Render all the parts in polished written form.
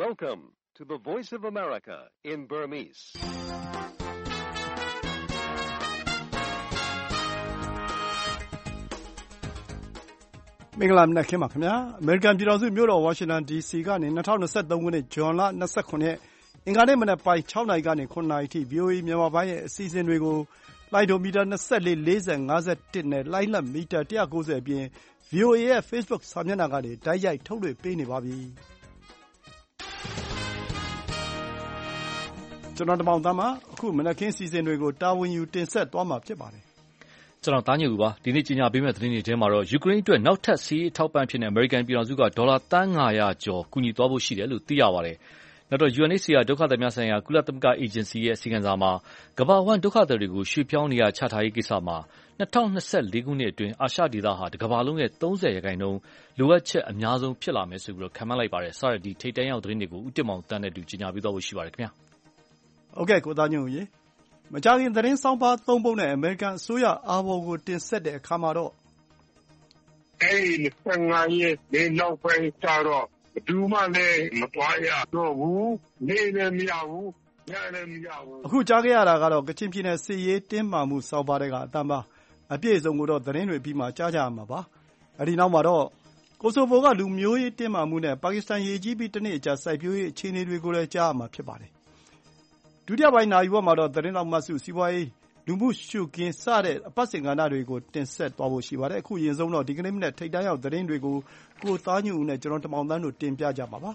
Welcome to the Voice of America in Burmese. ။မင်္ဂလာနံနက်ခင်းပါခင်ဗျာ။ အမေရိကန်ပြည်ထောင်စုမြို့တော်ဝါရှင်တန် DC ကနေ2023ခုနှစ်ဇွန်လ29ရက်အင်္ဂါနေ့မနက်ပိုင်း6နာရီကနေ9နာရီအထိ VOA မြန်မာပိုင်းရဲ့အစီအစဉ်တွေကိုလိုင်းဒိုမီတာ24 40 51နဲ့လိုင်းလတ်မီတာ190အပြင် VOA ရဲ့ Facebook စာမျက်နှာကနေတိုက်ရိုက်ထုတ်လွှင့်ပေးနေပါပြီ။ကျွန်တော်တမောင်သားမှာအခုမနက်ခင်းအစီအစဉ်တွေကိုတာဝန်ယူတင်ဆက်သွားမှာဖြစ်ပါတယ်။ကျွန်တော်သားညူပါဒီနေ့ကြေညာပေးမယ့်သတင်းတွေထဲမှာတော့ယူကရိန်းအတွက်နောက်ထပ်စီးအထောက်ပံ့ဖြစ်တဲ့အမေရိကန်ပြည်ထောင်စုကဒေါ်လာသန်း900ကျော်ကူညီသွားဖို့ရှိတယ်လို့သိရပါတယ်။နောက်တော့ UNHCR ဒုက္ခသည်များဆိုင်ရာကုလသမဂ္ဂအေဂျင်စီရဲ့အစီအကံစာမှာကမ္ဘာဝှမ်းဒုက္ခသည်တွေကိုရွှေ့ပြောင်းနေရာချထားရေးကိစ္စမှာ2024ခုနှစ်အတွင်းအာရှဒေသဟာတစ်ကမ္ဘာလုံးရဲ့30%လိုအပ်ချက်အများဆုံးဖြစ်လာမယ်ဆိုပြီးခန့်မှန်းလိုက်ပါတယ်။စတဲ့ဒီထိပ်တန်းရောက်သတင်းတွေကိုဦးတင်မောင်တန်းနဲ့တူကြေညာပေးသွားဖို့ရှိပါတယ်ခင်ဗျာ။ဟုတ်ကဲ့ကိုသားညွန့်ရေမကြာခင်သတင်းဆောင်ပါ3ပုဒ်နဲ့အမေရိကန်အစိုးရအားပေါ်ကိုတင်ဆက်တဲ့အခါမှာတော့ 25ရက်နေနောက်ပိုင်းကျတော့ဘူးမှလည်းမတွားရတော့ဘူးနေလည်းမရဘူးညလည်းမရဘူးအခုကြားခဲ့ရတာကတော့ကချင်ပြည်နယ်စစ်ရေးတင်းမာမှုစောက်ပါတဲ့ကအတမ်းပါအပြည့်အစုံကိုတော့သတင်းတွေပြီးမှကြားကြရမှာပါအဲဒီနောက်မှာတော့ကိုဆိုဗိုကလူမျိုးရေးတင်းမာမှုနဲ့ပါကစ္စတန်ရေကြီးပြီးတစ်နှစ်အကြာစိုက်ပျိုးရေးအခြေအနေတွေကိုလည်းကြားရမှာဖြစ်ပါတယ်ဒုတိယပိုင်းနာရီဝက်မှာတော့သတင်းတော်မှစုစီးပွားရေးလူမှုရှုခင်းစတဲ့အပတ်စဉ်ကဏ္ဍတွေကိုတင်ဆက်သွားဖို့ရှိပါတယ်အခုရင်ဆုံးတော့ဒီကနေ့မနေ့ထိပ်တန်းရောက်သတင်းတွေကိုကိုသားညူဦးနဲ့ကျွန်တော်တမောင်တန်းတို့တင်ပြကြပါပါ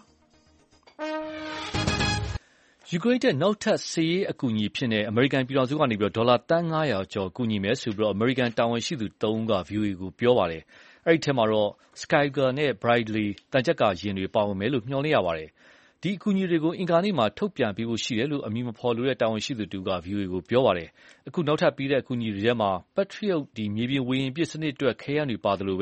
ယူကရိန်းတဲ့နောက်ထပ်စစ်ရေးအကူအညီဖြစ်တဲ့အမေရိကန်ပြည်ထောင်စုကနေပြီးဒေါ်လာသန်း900ကျော်ကူညီမယ်ဆိုပြီးအမေရိကန်တာဝန်ရှိသူ3ဦးက VOA ကိုပြောပါတယ်အဲ့ဒီထဲမှာတော့ Skygar နဲ့ Bradley တန်ကြပ်ကာယာဉ်တွေပါဝင်မယ်လို့မျှော်လင့်ရပါတယ်ဒီအကူအညီတွေကိုအင်္ဂါနေ့မှာထုတ်ပြန်ပေးဖို့ရှိတယ်လို့အမည်မဖော်လိုတဲ့တာဝန်ရှိသူတူက VOA ကိုပြောပါတယ်။အခုနောက်ထပ်ပြီးတဲ့အကူအညီတွေထဲမှာ Patriot မြေပြင်ဝေဟင်ပစ်စနစ်အတွက်ခဲယမ်းတွေပါသလိုပဲ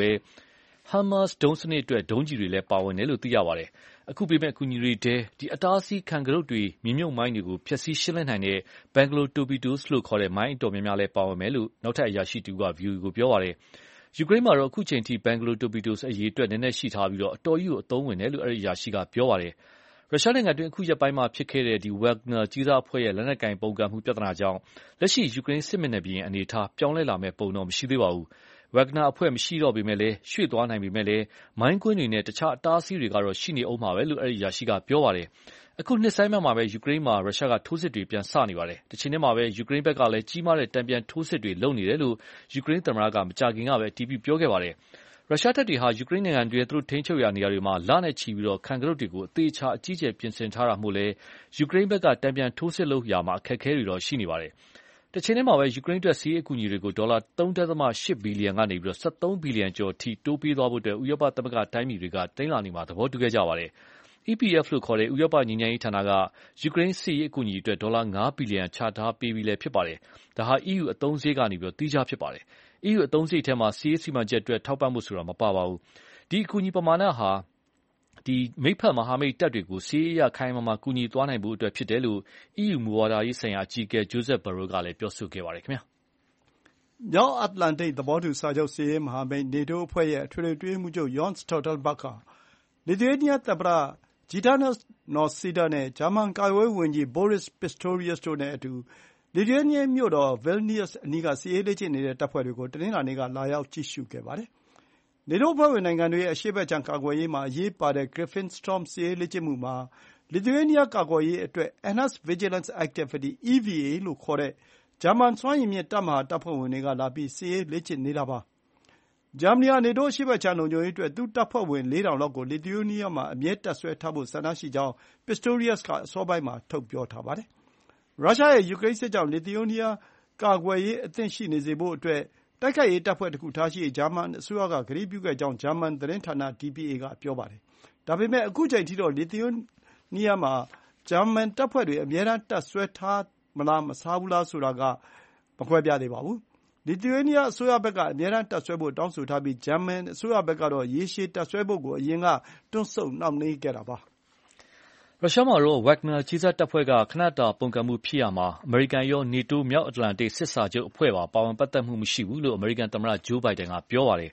HIMARS ဒုံးစနစ်အတွက်ဒုံးကျည်တွေလည်းပါဝင်တယ်လို့သိရပါတယ်။အခုပေးမယ့်အကူအညီတွေထဲအတားအဆီးခံကတုတ်တွေမြေမြုပ်မိုင်းတွေကိုဖျက်ဆီးရှင်းလင်းနိုင်တဲ့ Bangalore Torpedoes လို့ခေါ်တဲ့မိုင်းအတော်များများလည်းပါဝင်မယ်လို့နောက်ထပ်အရာရှိတူက VOA ကိုပြောပါတယ်။ယူကရိန်းမှာတော့အခုချိန်ထိ Bangalore Torpedoes အရေးအတွက်နည်းနည်းရှိထားပြီးအတော်ကြီးကိုအသုံးဝင်တယ်လို့အဲဒီအရာရှိကပြောပါတယ်။ရုရှားနိုင်ငံတွင်းအခုရက်ပိုင်းမှာဖြစ်ခဲ့တဲ့Wagner ကြီးစားအဖွဲ့ရဲ့လက်နက်ကိုင်ပုန်ကန်မှုပြဿနာကြောင့်လက်ရှိယူကရိန်းစစ်မျက်နှာပြင်အနေအထားပြောင်းလဲလာမယ့်ပုံတော့မရှိသေးပါဘူး။ Wagner အဖွဲ့မရှိတော့ပေမဲ့လည်းရွှေ့သွားနိုင်ပေမဲ့လည်းမိုင်းကွင်းတွေနဲ့တခြားအတားအဆီးတွေကတော့ရှိနေအောင်မှာပဲလို့အဲဒီအရာရှိကပြောပါတယ်။အခုနှစ်ဆိုင်းမှာပဲယူကရိန်းမှာရုရှားကထိုးစစ်တွေပြန်စနေပါတယ်။တချိန်တည်းမှာပဲယူကရိန်းဘက်ကလည်းကြီးမားတဲ့တန်ပြန်ထိုးစစ်တွေလုပ်နေတယ်လို့ယူကရိန်းသမ္မတကမကြာခင်ကပဲအတည်ပြုပြောခဲ့ပါတယ်။ရုရှားတပ်တွေဟာယူကရိန်းနိုင်ငံတွင်းသူတို့ထိန်းချုပ်ရာနေရာတွေမှာလနဲ့ချီပြီးခံကတုတ်တွေကိုအသေးချာအကြီးကျယ်ပြင်ဆင်ထားတာမို့လဲယူကရိန်းဘက်ကတန်ပြန်ထိုးစစ်လုပ်ရာမှာအခက်အခဲတွေတော့ရှိနေပါတယ်။တချိန်တည်းမှာပဲယူကရိန်းအတွက်စီးရေးအကူအညီတွေကိုဒေါ်လာ3.8ဘီလီယံကနေ13ဘီလီယံကျော်အထိတိုးပေးသွားဖို့ဥရောပသမဂ္ဂတိုင်းပြည်တွေကတနင်္လာနေ့မှာသဘောတူခဲ့ကြပါတယ်။ EPF လို့ခေါ်တဲ့ဥရောပငြိမ်းချမ်းရေးဌာနကယူကရိန်းစစ်ရေးအကူအညီအတွက်ဒေါ်လာ5ဘီလီယံချထားပေးပြီးလည်းဖြစ်ပါတယ်။ဒါဟာ EU အသုံးစရိတ်ကနေသီးခြားဖြစ်ပါတယ်။ EU အသုံးစရိတ်ထဲမှာစစ်ရေးစီမံချက်အတွက်ထောက်ပံ့မှုဆိုတာမပါပါဘူး။ဒီအကူအညီပမာဏဟာမိတ်ဖက်မဟာမိတ်တပ်တွေကိုစစ်ရေးအရခိုင်မာမာကူညီသွားနိုင်ဖို့အတွက်ဖြစ်တယ်လို့ EU မူဝါဒရေးဆိုင်ရာအကြီးအကဲ Josep Borrell ကလည်းပြောဆိုခဲ့ပါတယ်ခင်ဗျာ။မြောက်အတ္တလန္တိတ်သဘောတူစာချုပ်စစ်ရေးမဟာမိတ် NATO အဖွဲ့ရဲ့အထွေထွေအတွင်းရေးမှူးချုပ် Jens Stoltenberg ကလစ်သူယေးနီးယားသမ္မတ Gitanas Nauseda နဲ့ဂျာမန်ကာကွယ်ရေးဝန်ကြီး Boris Pistorius တို့နဲ့အတူလစ်သူယေးနီးယားမြို့တော် Vilnius အနီးကစစ်ရေးလေ့ကျင့်နေတဲ့တပ်ဖွဲ့တွေကိုတနင်္လာနေ့ကလာရောက်ကြည့်ရှုခဲ့ပါတယ်။ NATO အဖွဲ့ဝင်နိုင်ငံတွေရဲ့အရှေ့ဘက်ခြမ်းကာကွယ်ရေးမှာအရေးပါတဲ့ Gripen Storm စစ်ရေးလေ့ကျင့်မှုမှာလစ်သူယေးနီးယားကာကွယ်ရေးအတွက် Enhanced Vigilance Activity (EVA) လို့ခေါ်တဲ့ဂျာမန်စွမ်းရည်မြင့်တပ်မဟာတပ်ဖွဲ့ဝင်တွေကလာပြီးစစ်ရေးလေ့ကျင့်နေတာပါ။ဂျာမနီဟာ နေတိုးအရှေ့ဘက်ခြမ်းလုံခြုံရေးအတွက်သူ့တပ်ဖွဲ့ဝင် 4,000 လောက်ကိုလစ်သူယေးနီးယားမှာအမြဲတပ်စွဲထားဖို့ဆန္ဒရှိကြောင်း Pistorius ကအစောပိုင်းမှာထုတ်ပြောထားပါတယ်။ရုရှားရဲ့ယူကရိန်းစစ်ကြောင့်လစ်သူယေးနီးယားကာကွယ်ရေးအသင့်ရှိနေစေဖို့အတွက်တိုက်ခိုက်ရေးတပ်ဖွဲ့တခုထားရှိရေးဂျာမန်အစိုးရကကတိပြုခဲ့ကြောင်းဂျာမန်သတင်းဌာန DPA ကပြောပါတယ်။ဒါပေမဲ့အခုချိန်ထိတော့လစ်သူယေးနီးယားမှာဂျာမန်တပ်ဖွဲ့တွေအမြဲတမ်းတပ်စွဲထားမလားမထားဘူးလားဆိုတာကမကွဲပြားသေးပါဘူး။လစ်သူယေးနီးယားအစိုးရဘက်ကအမြဲတမ်းတပ်စွဲဖို့တောင်းဆိုထားပြီးဂျာမန်အစိုးရဘက်ကတော့ရေရှည်တပ်စွဲဖို့ကိုအရင်ကတွန့်ဆုတ်နှောင့်နှေးခဲ့တာပါ။ရုရှားမှာတော့ Wagner ကြီးစားတပ်ဖွဲ့ကခဏတာပုန်ကန်မှုဖြစ်ရာမှာအမေရိကန်ရော NATO မြောက်အတ္တလန္တိတ်စစ်စာချုပ်အဖွဲ့ပါဝင်ပတ်သက်မှုမရှိဘူးလို့အမေရိကန်သမ္မတ Joe Biden ကပြောပါတယ်။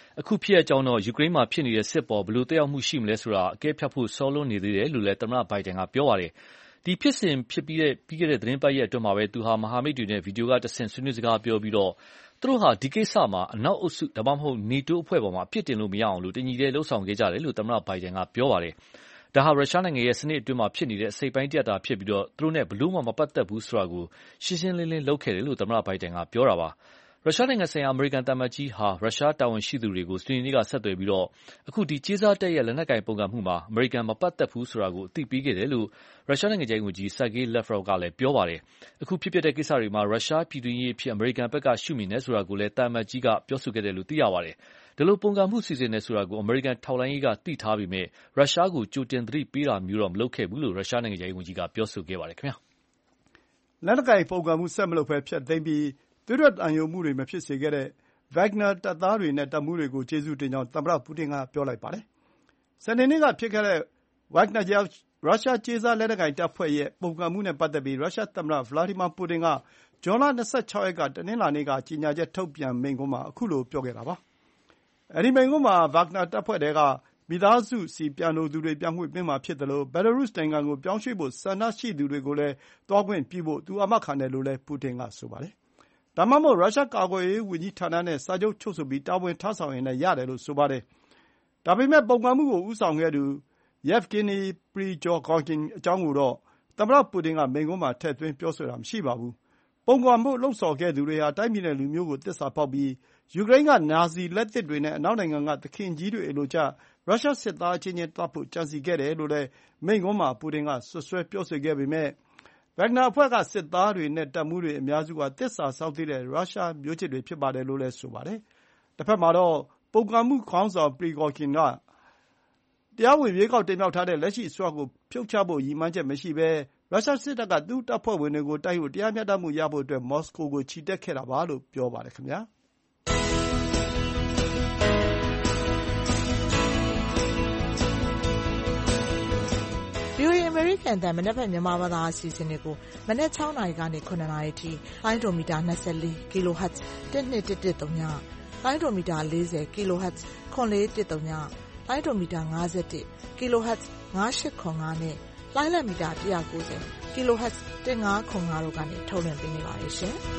အခုဖြစ်ရပ်ကြောင့်တော့ယူကရိန်းမှာဖြစ်နေတဲ့စစ်ပေါ်ဘယ်လိုသက်ရောက်မှုရှိမလဲဆိုတာအကဲဖြတ်ဖို့စောလွန်းနေသေးတယ်လို့လည်းသမ္မတဘိုင်ဒန်ကပြောပါတယ်။ဒီဖြစ်စဉ်ဖြစ်ပြီးခဲ့တဲ့သတင်းပတ်ရက်အတွင်းမှာပဲသူဟာမဟာမိတ်တွေနဲ့ဗီဒီယိုကတဆင့်ဆွေးနွေးစကားပြောပြီးတော့သူတို့ဟာဒီကိစ္စမှာအနောက်အုပ်စုဒါမှမဟုတ်နေတိုးအဖွဲ့ပေါ်မှာအပြစ်တင်လို့မရအောင်လို့တညီတည်းလှုပ်ဆောင်ခဲ့ကြတယ်လို့သမ္မတဘိုင်ဒန်ကပြောပါတယ်။ဒါဟာရုရှားနိုင်ငံရဲ့စနစ်အတွင်းမှာဖြစ်နေတဲ့အစိပ်ပိုင်းတစ်တာဖြစ်ပြီးတော့သူတို့နဲ့ဘလို့မှမပတ်သက်ဘူးဆိုတာကိုရှင်းရှင်းလင်းလင်းလုပ်ခဲ့တယ်လို့သမ္မတဘိုင်ဒန်ကပြောတာပါ။ရုရှားနိုင်ငံဆိုင်ရာအမေရိကန်သံအမတ်ကြီးဟာရုရှားတာဝန်ရှိသူတွေကိုစနေနေ့ကဆက်သွယ်ပြီးတော့အခုဒီကြေးစားတပ်ရဲ့လက်နက်ကိုင်ပုံကမှုမှာအမေရိကန်မပတ်သက်ဘူးဆိုတာကိုအသိပေးခဲ့တယ်လို့ရုရှားနိုင်ငံခြားရေးဝန်ကြီး Sergei Lavrov ကလည်းပြောပါတယ်။အခုဖြစ်ပျက်တဲ့ကိစ္စတွေမှာရုရှားပြည်တွင်းရေးအဖြစ်အမေရိကန်ဘက်ကရှုမြင်တယ်ဆိုတာကိုလည်းသံအမတ်ကြီးကပြောဆိုခဲ့တယ်လို့သိရပါတယ်။ဒီလိုပုံကမှုစီစဉ်တယ်ဆိုတာကိုအမေရိကန်ထောက်လှမ်းရေးကသိထားပေမဲ့ရုရှားကိုကြိုတင်သတိပေးတာမျိုးတော့မလုပ်ခဲ့ဘူးလို့ရုရှားနိုင်ငံခြားရေးဝန်ကြီးကပြောဆိုခဲ့ပါတယ်ခင်ဗျာ။လက်နက်ကိုင်ပုံကမှုဆက်မလုပ်ဘဲဖျက်သိမ်းပြီးသွေးထွက်သံယိုမှုတွေမဖြစ်စေခဲ့တဲ့ Wagner တပ်သားတွေနဲ့တပ်မှူးတွေကိုကျေးဇူးတင်ကြောင်းသမ္မတပူတင်ကပြောလိုက်ပါတယ်။စနေနေ့ကဖြစ်ခဲ့တဲ့ Wagner ရုရှားကြေးစားလက်နက်ကိုင်တပ်ဖွဲ့ရဲ့ပုန်ကန်မှုနဲ့ပတ်သက်ပြီးရုရှားသမ္မတဗလာဒီမာပူတင်ကဇွန်လ26ရက်ကတနင်္လာနေ့ကကြေညာချက်ထုတ်ပြန်မိန့်ခွန်းမှာခုလိုပြောခဲ့တာပါ။အဲဒီမိန့်ခွန်းမှာ Wagner တပ်ဖွဲ့ထဲကမိသားစုဆီပြန်လိုသူတွေပြန်ခွင့်ပေးမှာဖြစ်သလိုဘယ်လာရုစ်နိုင်ငံကိုပြောင်းရွှေ့ဖို့ဆန္ဒရှိသူတွေကိုလည်းသွားခွင့်ပြုဖို့သူအာမခံတယ်လို့လည်းပူတင်ကဆိုပါတယ်။ဒါမှမဟုတ်ရုရှားကာကွယ်ရေးဝန်ကြီးဌာနနဲ့စာချုပ်ချုပ်ဆိုပြီးတာဝန်ထမ်းဆောင်ရင်လည်းရတယ်လို့ဆိုပါတယ်။ဒါပေမဲ့ပုန်ကန်မှုကိုဦးဆောင်ခဲ့သူ Yevgeny Prigozhin အကြောင်းကိုတော့သမ္မတပူတင်ကမိန့်ခွန်းမှာထည့်သွင်းပြောဆိုတာမရှိပါဘူး။ပုန်ကန်မှုလှုံ့ဆော်ခဲ့သူတွေဟာတိုင်းပြည်နဲ့လူမျိုးကိုသစ္စာဖောက်ပြီးယူကရိန်းကနာဇီလက်သစ်တွေနဲ့အနောက်နိုင်ငံကသခင်ကြီးတွေလိုကျရုရှားစစ်သားအချင်းချင်းသတ်ဖို့ကြံစည်ခဲ့တယ်လို့လည်းမိန့်ခွန်းမှာပူတင်ကစွပ်စွဲပြောဆိုခဲ့ပေမဲ့Wagner အဖွဲ့ကစစ်သားတွေနဲ့တပ်မှူးတွေအများစုကသစ္စာစောင့်သိတဲ့ရုရှားမျိုးချစ်တွေဖြစ်ပါတယ်လို့လည်းဆိုပါတယ်။တဘက်မှာတော့ပုန်ကန်မှုခေါင်းဆောင် Prigozhin ကတရားဝင်ရွေးကောက်တင်မြှောက်ထားတဲ့လက်ရှိအစိုးရကိုဖြုတ်ချဖို့ရည်မှန်းချက်မရှိဘဲရုရှားစစ်တပ်ကသူ့တပ်ဖွဲ့ဝင်တွေကိုတိုက်ဖို့တရားမျှတမှုရဖို့အတွက်မော်စကိုကိုချီတက်ခဲ့တာပါလို့ပြောပါတယ်ခင်ဗျာ။ VOA အမေရိကန်အသံမနက်ဖြန်မြန်မာဘာသာအစီအစဉ်တွေကိုမနက်6နာရီကနေ9နာရီထိလိုင်းဒိုမီတာ24 kHz 12113ညလိုင်းဒိုမီတာ40 kHz 9413ညလိုင်းဒိုမီတာ51 kHz 9805နဲ့လိုင်းလက်မီတာ190 kHz 1505တို့ကနေထုတ်လွှင့်ပေးနေပါတယ်ရှင်။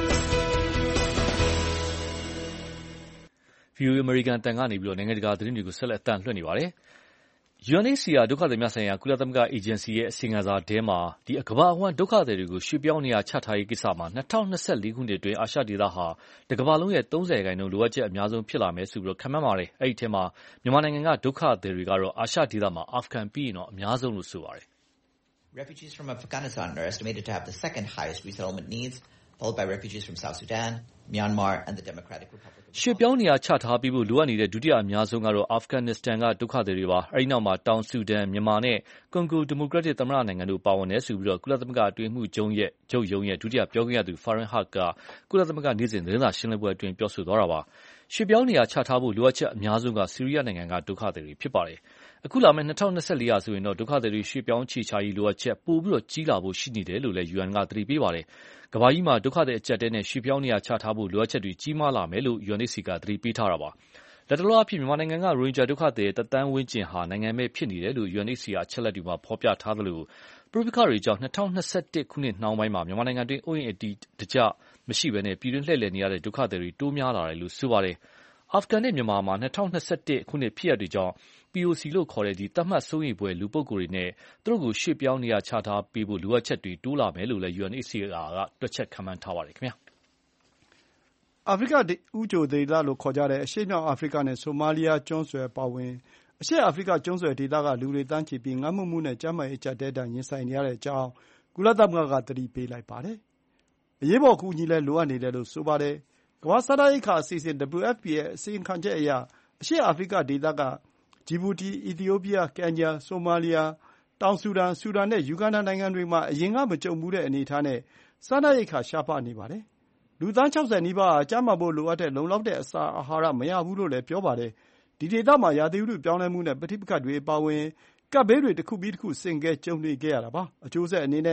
VOA အမေရိကန်အသံကနေပြီးတော့နိုင်ငံတကာသတင်းတွေကိုဆက်လက်အသံလွှင့်နေပါတယ်။ UNHCR ဒုက္ခသည်များဆိုင်ရာကုလသမဂ္ဂအေဂျင်စီရဲ့အစီရင်ခံစာထဲမှာကမ္ဘာအဝန်းဒုက္ခသည်တွေကိုရွှေ့ပြောင်းနေရာချထားရေးကိစ္စမှာ2024ခုနှစ်အတွင်းအာရှဒေသဟာတကမ္ဘာလုံးရဲ့30%လိုအပ်ချက်အများဆုံးဖြစ်လာမယ်ဆိုပြီးခန့်မှန်းပါတယ်။အဲဒီထဲမှာမြန်မာနိုင်ငံကဒုက္ခသည်တွေကတော့အာရှဒေသမှာအာဖဂန်ပြီးရင်တော့အများဆုံးလို့ဆိုပါတယ်။ Refugees from Afghanistan are estimated to have the second highest resettlement needs, followed by refugees from South Sudan, Myanmar and the Democratic Republic of ရွှေ့ပြောင်းနေရာချထားပေးဖို့လိုအပ်နေတဲ့ဒုတိယအများဆုံးကတော့အာဖဂန်နစ္စတန်ကဒုက္ခသည်တွေပါ။အဲဒီနောက်မှာတောင်ဆူဒန်၊မြန်မာနဲ့ကွန်ဂိုဒီမိုကရက်တစ်သမ္မတနိုင်ငံတို့ပါဝင်တယ်ဆိုပြီးကုလသမဂ္ဂအတွင်းရေးမှူးချုပ်ရဲ့ဒုတိယပြောခွင့်ရသူ Farhan Haq ကကုလသမဂ္ဂနေ့စဉ်သတင်းစာရှင်းလင်းပွဲအတွင်းပြောဆိုသွားတာပါ။ရွှေ့ပြောင်းနေရာချထားဖို့လိုအပ်ချက်အများဆုံးကဆီးရီးယားနိုင်ငံကဒုက္ခသည်တွေဖြစ်ပါတယ်။အခုလာမယ့်2024ရာဆိုရင်တော့ဒုက္ခသည်တွေရွှေ့ပြောင်းခြေချရေးလိုအပ်ချက်ပိုပြီးကြီးလာဖို့ရှိနေတယ်လို့လည်း UN ကသတိပေးပါတယ်။ကမ္ဘာကြီးမှာဒုက္ခသည်အကျပ်အတည်းနဲ့ရွှေ့ပြောင်းနေရာချထားဖို့လိုအပ်ချက်တွေကြီးမားလာမယ်လို့ UNHCR ကသတိပေးထားတာပါ။လတ်တလောအားဖြင့်မြန်မာနိုင်ငံကရိုဟင်ဂျာဒုက္ခသည်1 သန်းဝန်းကျင်ဟာနိုင်ငံမဲ့ဖြစ်နေတယ်လို့ UNHCR အချက်အလက်တွေမှာဖော်ပြထားသလိုပဋိပက္ခတွေကြောင့်2021ခုနှစ်နှောင်းပိုင်းမှာမြန်မာနိုင်ငံတွင်းအိုးအိမ်အတကျမရှိဘဲပြည်တွင်းလှည့်လည်နေရတဲ့ဒုက္ခသည်တွေတိုးများလာတယ်လို့ဆိုပါတယ်။အာဖဂန်နဲ့မြန်မာမှာ2021ခုနှစ်ဖြစ်ရပ်တွေကြောင့် POC လို့ခေါ်တဲ့သတ်မှတ်စိုးရိမ်ဖွယ်လူပုဂ္ဂိုလ်တွေနဲ့သူတို့ကိုရွှေ့ပြောင်းနေရာချထားပေးဖို့လိုအပ်ချက်တွေတိုးလာမယ်လို့လည်း UNHCR ကတွက်ချက်ခန့်မှန်းထားပါတယ်ခင်ဗျာ။အာဖရိကဦးချိုဒေသလို့ခေါ်ကြတဲ့အရှေ့မြောက်အာဖရိကနဲ့ဆိုမာလီယာကျွန်းဆွယ်အပါအဝင်အရှေ့အာဖရိကကျွန်းဆွယ်ဒေသကလူတွေသန်းချီပြီးငတ်မွတ်မှုနဲ့ကျန်းမာရေးအကျပ်အတည်းဒဏ်ရင်ဆိုင်နေရတဲ့အကြောင်းကုလသမဂ္ဂကသတိပေးလိုက်ပါတယ်။အရေးပေါ်အကူအညီလည်းလိုအပ်နေတယ်လို့ဆိုပါတယ်။ကမ္ဘာစားနပ်ရိက္ခာအစီအစဉ် WFP ရဲ့အစီရင်ခံချက်အရအရှေ့အာဖရိကဒေသကဂျီဘူတီ၊အီသီယိုးပီးယား၊ကင်ညာ၊ဆိုမာလီယာ၊တောင်ဆူဒန်၊ဆူဒန်နဲ့ယူဂန္ဓာနိုင်ငံတွေမှာအရင်ကမကြုံဖူးတဲ့အနေအထားနဲ့စားနပ်ရိက္ခာရှားပါးနေပါတယ်။လူသန်း60နီးပါးဟာကျန်းမာဖို့လိုအပ်တဲ့လုံလောက်တဲ့အစာအာဟာရမရဘူးလို့လည်းပြောပါတယ်။ဒီဒေသမှာရာသီဥတုပြောင်းလဲမှုနဲ့ပဋိပက္ခတွေအပါအဝင်ကပ်ဘေးတွေတခုပြီးတခုဆင့်ကဲကြုံတွေ့ခဲ့ရတာပါ။အကျိုးဆက်အနေနဲ့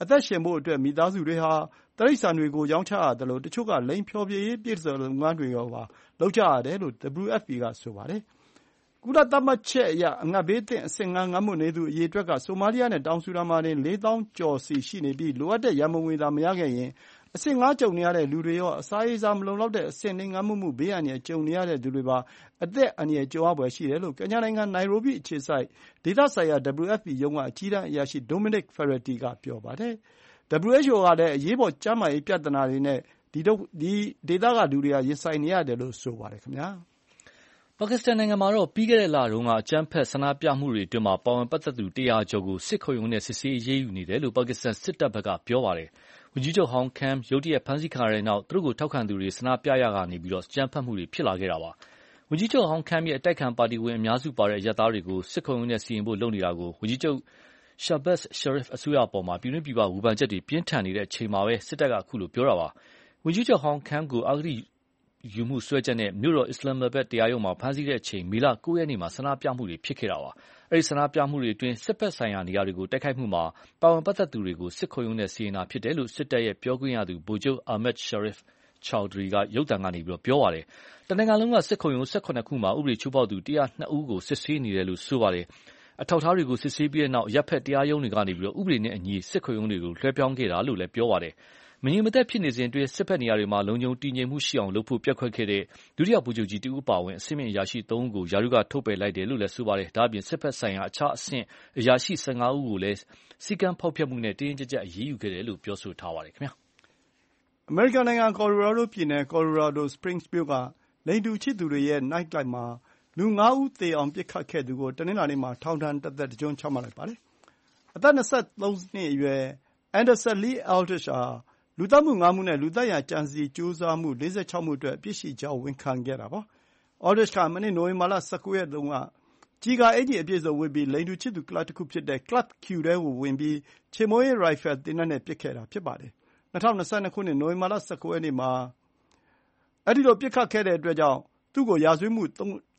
အသက်ရှင်ဖို့အတွက်မိသားစုတွေဟာတိရစ္ဆာန်တွေကိုရောင်းချရတယ်လို့တချို့ကလိင်ဖျော်ဖြေရေးပြည့်စုံလုပ်ငန်းတွေရောပါလုပ်ကြရတယ်လို့ WFP ကဆိုပါတယ်။ကုလသမဂ္ဂချက်အရအငတ်ဘေးသင့်အဆင့်5ငတ်မွတ်နေသူအရေအတွက်ကဆိုမာလီယာနဲ့တောင်ဆူဒန်မှာတင် 4,000 ကျော်စီရှိနေပြီးလိုအပ်တဲ့ရန်ပုံငွေသာမရခဲ့ရင်အဆင့်5ကြုံနေရတဲ့လူတွေရောအစာရေစာမလုံလောက်တဲ့အဆင့်ငတ်မွတ်မှုဘေးအန္တရာယ်ကြုံနေရတဲ့သူတွေပါအသက်အန္တရာယ်ကြုံရဖွယ်ရှိတယ်လို့ကင်ညာနိုင်ငံနိုင်ရိုဘီအခြေစိုက်ဒေသဆိုင်ရာ WFP ရုံးကအကြီးတန်းအရာရှိ Dominic Ferretti ကပြောပါတယ်။ WHO ကလည်းအရေးပေါ်ကျန်းမာရေးပြဿနာတွေနဲ့ဒီဒေသကလူတွေရင်ဆိုင်နေရတယ်လို့ဆိုပါတယ်ခင်ဗျာ။ပါကစ္စတန်နိုင်ငံမှာပြီးခဲ့တဲ့လတုန်းကအကြမ်းဖက်ဆန္ဒပြမှုတွေအတွင်းပါဝင်ပတ်သက်သူ100ကျော်ကိုစစ်ခုံရုံးနဲ့စစ်ဆေးအရေးယူနေတယ်လို့ပါကစ္စတန်စစ်တပ်ဘက်ကပြောပါတယ်။ဝန်ကြီးချုပ်ဟောင်း Khan ရုတ်တရက်ဖမ်းဆီးခံရတဲ့နောက်သူတို့ကိုထောက်ခံသူတွေဆန္ဒပြရာကနေအကြမ်းဖက်မှုတွေဖြစ်လာခဲ့တာပါ။ဝန်ကြီးချုပ်ဟောင်း Khan ရဲ့အတိုက်အခံပါတီဝင်အများစုပါတဲ့အရပ်သားတွေကိုစစ်ခုံရုံးနဲ့စီရင်ဖို့လုပ်နေတာကိုဝန်ကြီးချုပ်Shahbaz Sharif အစိုးရအပေါ်ပြည်တွင်းပြည်ပဝေဖန်ချက်တွေပြင်းထန်နေတဲ့အချိန်မှာပဲစစ်တပ်ကအခုလိုပြောတာပါ။ဝန်ကြီးချုပ်ဟောင်း Khan ကိုအဂတိယူမှုစွဲချက်နဲ့မြို့တော်အစ္စလာမာဘတ်တရားရုံးမှာဖမ်းဆီးတဲ့အချိန်မေလ9 ရက်နေ့မှာဆန္ဒပြမှုတွေဖြစ်ခဲ့တာပါ။အဲဒီဆန္ဒပြမှုတွေအတွင်းစစ်ဘက်ဆိုင်ရာနေရာတွေကိုတိုက်ခိုက်မှုမှာပါဝင်ပတ်သက်သူတွေကိုစစ်ခုံရုံးနဲ့စီရင်တာဖြစ်တယ်လို့စစ်တပ်ရဲ့ပြောခွင့်ရသူဗိုလ်ချုပ် Ahmad Sharif Chowdhury ကရုပ်သံကနေပြောပါတယ်။တနိုင်ငံလုံးကစစ်ခုံရုံး18ခုမှာဥပဒေချိုးဖောက်သူ102ဦးကိုစစ်ဆေးနေတယ်လို့ဆိုပါတယ်။အထောက်အထားတွေကိုစစ်ဆေးပြီးတဲ့နောက်အရပ်ဘက်တရားရုံးတွေကနေဥပဒေနဲ့အညီစစ်ခုံရုံးတွေကိုလွှဲပြောင်းခဲ့တာလို့လည်းပြောပါတယ်။မငြိမ်မသက်ဖြစ်နေစဉ်အတွင်းစစ်ဘက်နေရာတွေမှာလုံခြုံတည်ငြိမ်မှုရှိအောင်လုပ်ဖို့ပျက်ကွက်ခဲ့တဲ့ဒုတိယဗိုလ်ချုပ်ကြီးတဦးအပါအဝင်အဆင့်မြင့်အရာရှိ3ဦးကိုရာထူးကထုတ်ပယ်လိုက်တယ်လို့လည်းဆိုပါတယ်။ဒါ့အပြင်စစ်ဘက်ဆိုင်ရာအခြားအဆင့်အရာရှိ15ဦးကိုလည်းစည်းကမ်းဖောက်ဖျက်မှုနဲ့တင်းတင်းကြပ်ကြပ်အရေးယူခဲ့တယ်လို့ပြောဆိုထားပါတယ်ခင်ဗျာ။အမေရိကန်နိုင်ငံကော်လိုရာဒိုပြည်နယ် Colorado Springs မြို့ကလိင်တူချစ်သူတွေရဲ့ Night Club မှာလူ5ဦးသေအောင်ပစ်ခတ်ခဲ့သူကိုတနင်္လာနေ့မှာထောင်ဒဏ်တသက်တကျွန်းချမှတ်လိုက်ပါတယ်။အသက်23နှစ်အရွယ် Anderson Lee Aldrich ဟာလူသတ်မှု5မှုနဲ့လူသတ်ရန်ကြံစည်ကြိုးစားမှု46မှုအတွက်အပြစ်ရှိကြောင်းဝန်ခံခဲ့တာပါ။ Aldrich ကမနေ့နိုဝင်ဘာလ19ရက်တုန်းကကျည်ကာအင်္ကျီအပြည့်စုံဝတ်ပြီးလိင်တူချစ်သူကလပ်တခုဖြစ်တဲ့ Club Q ထဲကိုဝင်ပြီးချေမှုန်းရေးရိုင်ဖယ်သေနတ်နဲ့ပစ်ခဲ့တာဖြစ်ပါတယ်။2022ခုနှစ်နိုဝင်ဘာလ19ရက်နေ့မှာအဲဒီလိုပစ်ခတ်ခဲ့တဲ့အတွက်ကြောင့်သူ့ကိုရာဇဝတ်မှု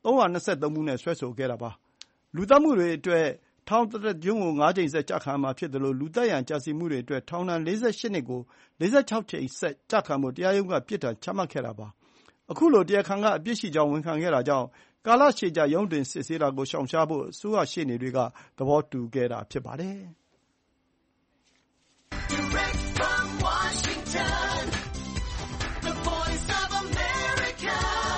323မှုနဲ့စွဲဆိုခဲ့တာပါ။လူသတ်မှုတွေအတွက်ထောင်တသက်ကျွန်းကို5ကြိမ်ဆက်ကျခံရမှာဖြစ်တယ်လို့လူသတ်ရန်ကြံစည်မှုတွေအတွက်ထောင်ဒဏ်48နှစ်ကို46ကြိမ်ဆက်ကျခံဖို့တရားရုံးကပြစ်ဒဏ်ချမှတ်ခဲ့တာပါ။အခုလိုတရားခံကအပြစ်ရှိကြောင်းဝန်ခံခဲ့တာကြောင့်ကာလရှည်ကြာရုံးတင်စစ်ဆေးတာကိုရှောင်ရှားဖို့အစိုးရရှေ့နေတွေကသဘောတူခဲ့တာဖြစ်ပါတယ်။ Direct from Washington, the voice of America,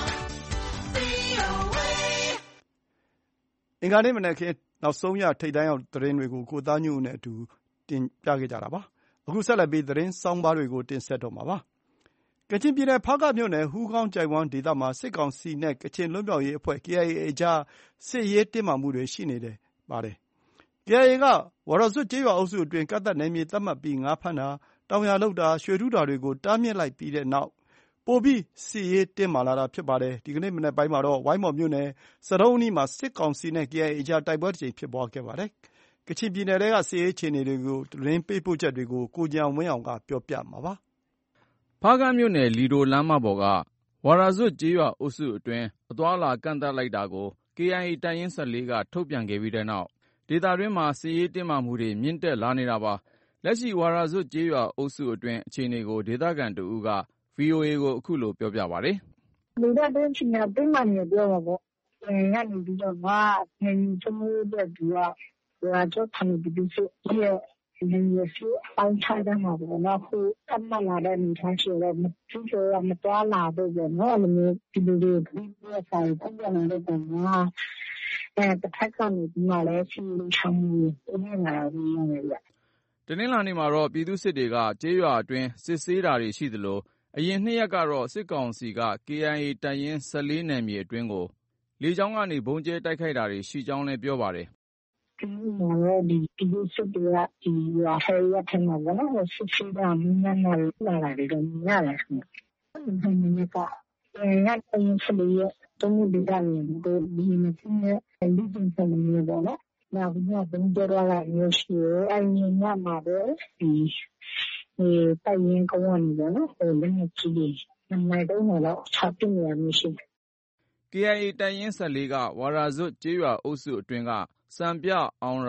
VOA အင်္ဂါနေ့မနက်ခင်းနောက်ဆုံးရထိပ်တန်းရောက်သတင်းတွေကိုကိုသားညွန့်နဲ့အတူတင်ပြခဲ့ကြတာပါ။အခုဆက်လက်ပြီးသတင်းဆောင်းပါးတွေကိုတင်ဆက်တော့မှာပါ။ကချင်ပြည်နယ်ဖားကန့်မြို့နယ်ဟူးကောင်းကျိုက်ဝမ်းဒေသမှာစစ်ကောင်စီနဲ့ကချင်လွတ်မြောက်ရေးအဖွဲ့ KIA အကြားစစ်ရေးတင်းမာမှုတွေရှိနေပါတယ်။ KIA ကဝါရာဇွပ်ကျေးရွာအုပ်စုအတွင်းကန့်သတ်နယ်မြေသတ်မှတ်ပြီးငါးဖမ်းတာ၊တောင်ယာလုပ်တာ၊ရွှေတူးတာတွေကိုတားမြစ်လိုက်ပြီးတဲ့နောက်ပိုပြီးစစ်ရေးတင်းမာလာတာဖြစ်ပါတယ်။ဒီကနေ့မနက်ပိုင်းမှာတော့ဝိုင်းမော်မြို့နယ်ဆဒုံးအနီးမှာစစ်ကောင်စီနဲ့ KIA အကြားတိုက်ပွဲတစ်ကြိမ်ဖြစ်ပွားခဲ့ပါတယ်။ကချင်ပြည်နယ်ထဲကစစ်ရေးအခြေအနေသတင်းပေးပို့ချက်တွေကိုကိုဉာဏ်ဝင်းအောင်ကပြောပြမှာပါ။ဖားကန့်မြို့နယ်လီဒိုလမ်းမပေါ်ကဝါရာဇွပ်ကျေးရွာအုပ်စုအတွင်းအသွားအလာကန့်သတ်လိုက်တာကို KIA တပ်ရင်း14ကထုတ်ပြန်ခဲ့ပြီးတဲ့နောက်ဒေသတွင်းမှာစစ်ရေးတင်းမာမှုတွေမြင့်တက်လာနေတာပါ။လက်ရှိဝါရာဇွပ်ကျေးရွာအုပ်စုအတွင်းအခြေအနေကိုဒေသခံတဦးက VOA ကိုအခုလိုပြောပြပါတယ်။ဒေသတွင်းအခြေအနေတင်းမာနေပြောမှာပေါ့။ကနေပြီးတော့နယ်မြေစိုးမိုးတဲ့သူကဝါရာဇွပ်ဌာနပြည်သူ့စစ်ရဲ့နယ်မြေစစ်ပိုင်းခြားတဲ့မှာပေါ့နော်။အခုကပ်မှတ်လာတဲ့အနေအထားရှိတော့သူတို့ကမသွားလာတော့ပေါ့နော်။အဲ့လိုမျိုးဒီလိုတွေပြည့်ဆိုင်ပုံပြနေတဲ့ပုံမှာတစ်ဖက်ကနေဒီမှာလည်းစီလုံချမှုတွေနေလာတာမျိုးနေရတနင်္လာနေ့မှာတော့ပြည်သူစစ်တွေကကျေးရွာအတွင်းစစ်ဆေးတာတွေရှိသလိုအရင်2ရက်ကတော့စစ်ကောင်စီက KIA တပ်ရင်း14နယ်မြေအတွင်းကိုလေကြောင်းကနေဘုံကျဲတိုက်ခိုက်တာတွေရှိကြောင်းလည်းပြောပါတယ်။ဒီမှာလည်းဒီပြည်သူစစ်တွေကဒီရွာထဲထမှာပေါ့နော်။စစ်ဆေးတာမြင်နေလာတယ်တော့မြင်ရတယ်ခင်ဗျ။ဒီနေ့ကညတိုင်း14ရက်တုံးဒီကနေ့ဒီနေ့နဲ့ဒီကျင်းစနေပေါ့နော်။နောက်ညဘုံကျဲလာတာမျိုးရှိတယ်။အဲ့ညမှာတော့ဒီတိုင်ရင်ကောင်းနေတယ်နော်။လက်နက်ကြီးတွေနိုင်တော့တော့ချပင်းရမရှိဘူး။ KIA တိုင်ရင်14ကဝါရာဇွတ်ကျေးရွာအုပ်စုအတွင်းကစံပြအောင်ရာ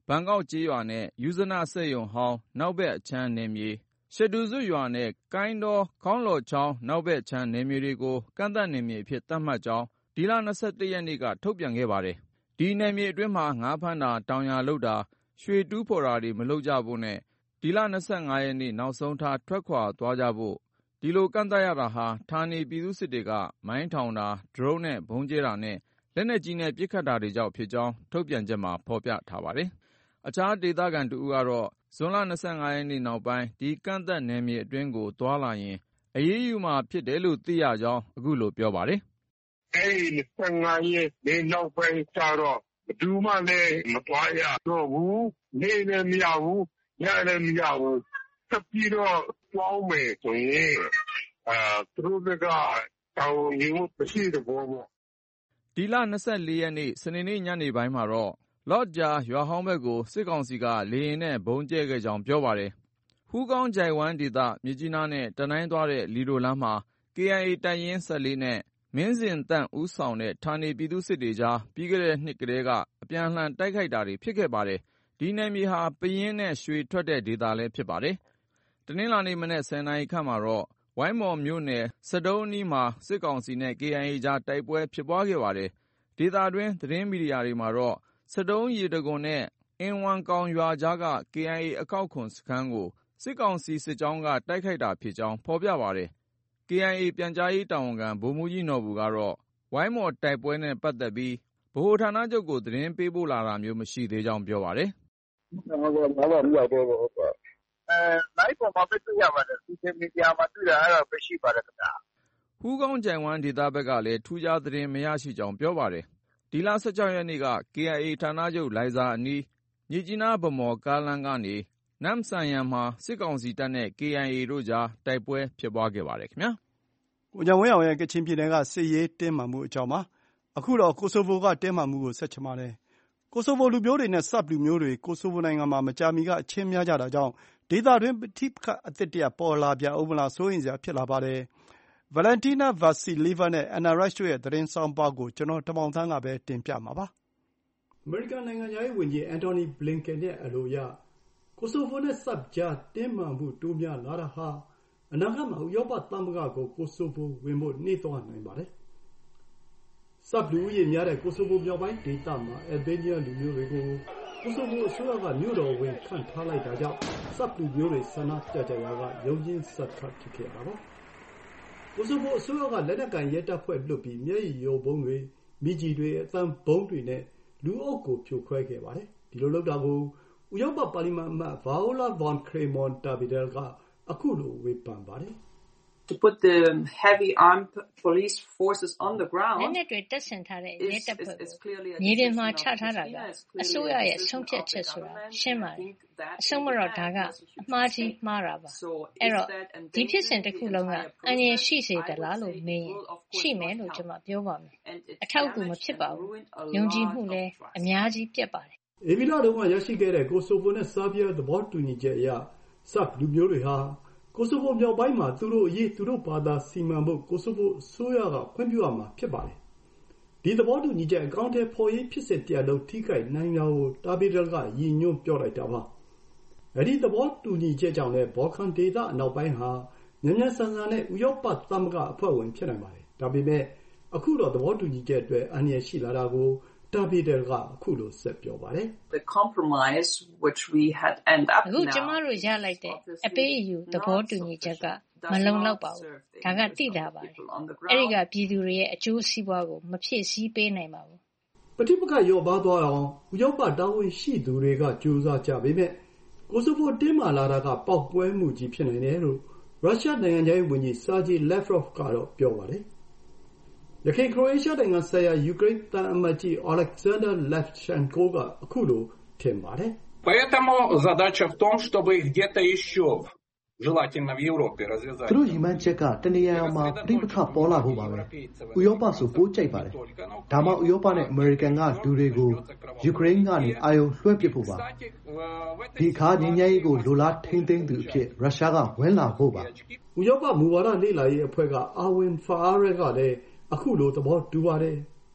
ဘန်ကောက်ကျေးရွာနဲ့ယူဇနစက်ရုံဟောင်းနောက်ဘက်အခြမ်းနယ်မြေရှဒူဇွတ်ရွာနဲ့ကိုင်းတော်ခေါင်းလော်ချောင်းနောက်ဘက်အခြမ်းနယ်မြေတွေကိုကန့်သတ်နယ်မြေအဖြစ်သတ်မှတ်ကြောင်းဒီလ21ရက်နေ့ကထုတ်ပြန်ခဲ့ပါတယ်။ဒီနယ်မြေအတွင်းမှာငါးဖမ်းတာတောင်ယာလုပ်တာရွှေတူးဖော်တာတွေမလုပ်ကြဖို့နဲ့ဒီလ25ရက်နေ့နောက်ဆုံးထားထွက်ခွာသွားကြဖို့ဒီလိုကန့်သတ်ရတာဟာဌာနေပြည်သူစစ်တွေကမိုင်းထောင်တာဒရုန်းနဲ့ဘုံကျဲတာနဲ့လက်နက်ကြီးနဲ့ပစ်ခတ်တာတွေကြောင့်ဖြစ်ကြောင်းထုတ်ပြန်ချက်မှာဖော်ပြထားပါတယ်။အခြားဒေသခံတဦးကတော့ဇွန်လ25ရက်နေ့နောက်ပိုင်းဒီကန့်သတ်နယ်မြေအတွင်းကိုသွားလာရင်အရေးယူမှာဖြစ်တယ်လို့သိရကြောင်းအခုလိုပြောပါတယ်။အဲဒီ25ရက်နေ့နောက်ပိုင်းကျတော့ဘယ်သူမှလည်းမသွားရတော့ဘူး။နေလည်းမရဘူး။ညလည်းမရဘူး။ဆက်ပြီးတော့သွားမယ်ဆိုရင်သူတို့ကတောင်းယူမရှိတဲ့ဘောပေါ့။ဒီလ24ရက်နေ့စနေနေ့ညနေပိုင်းမှာတော့လော့ဂျာရွာဟောင်းဘက်ကိုစစ်ကောင်စီကလေယာဉ်နဲ့ဘုံကျဲခဲ့ကြောင်းပြောပါတယ်။ဟူးကောင်းကြိုင်ဝမ်ဒေသမြစ်ကြီးနားနဲ့တနိုင်းသွားတဲ့လီဒိုလမ်းမှာ KIA တပ်ရင်း14နဲ့မင်းစင်တန့်ဦးဆောင်တဲ့ဌာနေပြည်သူစစ်တွေကြားပြီးခဲ့တဲ့နှစ်ကတည်းကအပြန်အလှန်တိုက်ခိုက်တာတွေဖြစ်ခဲ့ပါတယ်။ဒီနယ်မြေဟာပယင်းနဲ့ရွှေထွက်တဲ့ဒေသလည်းဖြစ်ပါတယ်။တနင်္လာနေ့မနက်10:00 နာရီခန့်မှာတော့ဝိုင်းမော်မြို့နယ်စတုံးအနီးမှာစစ်ကောင်စီနဲ့ KIA ကြားတိုက်ပွဲဖြစ်ပွားခဲ့ပါတယ်။ဒေသတွင်းသတင်းမီဒီယာတွေမှာတော့စတုံးရေတံခွန်နဲ့အင်ဝမ်ကောင်ရွာကြားက KIA အကောက်ခွန်စခန်းကိုစစ်ကောင်စီစစ်ကြောင်းကတိုက်ခိုက်တာဖြစ်ကြောင်းဖော်ပြပါတယ်။ KIA ပြန်ကြားရေးတာဝန်ခံဗိုလ်မှူးကြီးနော်ဘူကတော့ဝိုင်းမော်တိုက်ပွဲနဲ့ပတ်သက်ပြီးဗဟိုဌာနချုပ်ကိုသတင်းပေးပို့လာတာမျိုးမရှိသေးကြောင်းပြောပါတယ်။ဟုတ်ပါဘူး။လိုင်းပေါ်မှာပဲတွေ့ရပါတယ်။ ဒီမီဒီယာမှာတွေ့တာအဲ့တော့ပဲရှိပါတယ်ခင်ဗျာ။ဟူးကောင်းကြိုင်ဝမ်ဒေသဘက်ကလည်းထူးခြားသတင်းမရရှိကြောင်းပြောပါတယ်။ဒီလ16ရက်နေ့က KIA ဌာနချုပ်လိုင်ဇာအနီးမြစ်ကြီးနားဗမော်ကားလမ်းကနေနမ်ဆန်ယန်မှာစစ်ကောင်စီတပ်နဲ့ KIA တို့ကြားတိုက်ပွဲဖြစ်ပွားခဲ့ပါတယ်ခင်ဗျာ။ကိုကျော်ဝင်းအောင်ရဲ့ကချင်ပြည်နယ်ကစစ်ရေးတင်းမာမှုအကြောင်းပါ။အခုတော့ကိုဆိုဗိုကတင်းမာမှုကိုဆက်ချင်ပါတယ်။ကိုဆိုဗိုလူမျိုးတွေနဲ့ဆပ်လူမျိုးတွေကိုဆိုဗိုနိုင်ငံမှာမကြာမီကအချင်းများကြတာကြောင့်ဒေသတွင်းပဋိပက္ခအသစ်တရပ်ပေါ်လာပြန်ဦးမလားစိုးရိမ်စရာဖြစ်လာပါတယ်။ Valentina Vassilieva နဲ့ Anna Rush တို့ရဲ့သတင်းဆောင်းပါးကိုကျွန်တော်တမောင်သန်းကပဲတင်ပြမှာပါ။အမေရိကန်နိုင်ငံခြားရေးဝန်ကြီးအန်တိုနီဘလင်ကန်ရဲ့အလိုအရကိုဆိုဗိုနဲ့ဆပ်ကြားတင်းမာမှုတိုးများလာတာဟာအနာဂတ်မှာဥရောပသမဂ္ဂကိုကိုဆိုဗိုဝင်ဖို့နှိမ့်သွားနိုင်ပါတယ်။ဆပ်လူဦးရေများတဲ့ကိုဆိုဗိုမြောက်ပိုင်းဒေသမှာအယ်ဘေးနီးယားလူမျိုးတွေကိုကိုဆိုဗိုအစိုးရကမြို့တော်ဝင်ခန့်ထားလိုက်တာကြောင့်ဆပ်လူမျိုးတွေဆန္ဒပြကြရာကရုန်းရင်းဆပ်ခတ်ဖြစ်ခဲ့တာပါ။ကိုဆိုဗိုအစိုးရကလက်နက်ကိုင်ရဲတပ်ဖွဲ့လွှတ်ပြီးမျက်ရည်ယိုဗုံးတွေမိကျည်တွေအသံဗုံးတွေနဲ့လူအုပ်ကိုဖြိုခွဲခဲ့ပါတယ်။ဒီလိုလုပ်တာကိုဥရောပပါလီမန်အမတ် Viola von Kramon Taubadel ကအခုလိုဝေဖန်ပါတယ်။ To put the heavy armed police forces on the ground လက်နက်တွေတပ်ဆင်ထားတဲ့ရဲတပ်ဖွဲ့ကိုမြေပြင်မှာချထားတာကအစိုးရရဲ့ဆုံးဖြတ်ချက်ဆိုတာရှင်းပါတယ်။အဆုံးမတော့ဒါကအမှားကြီးမှားတာပါ။အဲ့တော့ဒီဖြစ်စဉ်တစ်ခုလုံးကအန္တရာယ်ရှိစေသလားလို့မေးရင်ရှိမယ်လို့ကျွန်မပြောပါမယ်။အထောက်အကူမဖြစ်ပါဘူး။ယုံကြည်မှုလည်းအများကြီးပြတ်ပါတယ်။ဧပြီလတုန်းကရရှိခဲ့တဲ့ကိုဆိုဗိုနဲ့ဆာဗီးယားသဘောတူညီချက်အရဆပ်လူမျိုးတွေဟာကိုဆိုဗိုမြောက်ပိုင်းမှာသူတို့အရေးသူတို့ဘာသာစီမံဖို့ကိုဆိုဗိုအစိုးရကခွင့်ပြုရမှာဖြစ်ပါတယ်။ဒီသဘောတူညီချက်အကောင့်ထဲပေါ်ရေးဖြစ်စဉ်တရားလုံးထိခိုက်နိုင်တာကိုတာဘီဒယ်ကရည်ညွှန်းပြောလိုက်တာပါ။အဲဒီသဘောတူညီချက်ကြောင့်လည်းဘော်ကန်ဒေသအနောက်ပိုင်းဟာမြန်မြန်ဆန်ဆန်နဲ့ဥရောပသမဂ္ဂအဖွဲ့ဝင်ဖြစ်နိုင်ပါတယ်။ဒါပေမဲ့အခုတော့သဘောတူညီချက်အတွက်အန္တရာယ်ရှိလာတာကိုတာဘီဒယ်ကအခုလိုဆက်ပြောပါတယ်။ The compromise which we had end up အခုကျမတို့ရလိုက်တဲ့အပေးအယူသဘောတူညီချက်ကမလုံလောက်ပါဘူး။ဒါကသိတာပါ။အဲဒီကပြည်သူတွေရဲ့အကျိုးစီးပွားကိုမဖြည့်ဆည်းပေးနိုင်ပါဘူး။ပဋိပက္ခလျော့ပါးသွားအောင်ဥရောပတာဝန်ရှိသူတွေကကြိုးစားကြပေမဲ့ကိုဆိုဗိုတင်းမာလာတာကပေါက်ကွဲမှုကြီးဖြစ်နိုင်တယ်လို့ရုရှားနိုင်ငံခြားရေးဝန်ကြီးဆာဂျီလက်ဖရော့ဗ်ကတော့ပြောပါတယ်။ယခင်ခရိုအေးရှားနိုင်ငံဆိုင်ရာယူကရိန်းသံအမတ်ကြီး Alexander Levchenko ကအခုလိုထင်ပါတယ်။ Поэтому задача в том, чтобы где-то еще желательно в Европе развязать. သူတို့ရည်မှန်းချက်ကတနေရာမှာပဋိပက္ခပေါ်လာဖို့ပါပဲ။ဥရောပဆိုပိုကြိုက်ပါတယ်။ဒါမှဥရောပနဲ့အမေရိကန်ကလူတွေကိုယူကရိန်းကနေအာရုံလွှဲပစ်ဖို့ပါ။ဒီအခါငြိမ်းချမ်းရေးကိုလိုလားထိန်းသိမ်းသူအဖြစ်ရုရှားကဝင်လာဖို့ပါ။ဥရောပမူဝါဒလေ့လာရေးအဖွဲ့ကအာဝင်ဖာအားရဲကလည်းအခုလိုသဘောတူပါတယ်။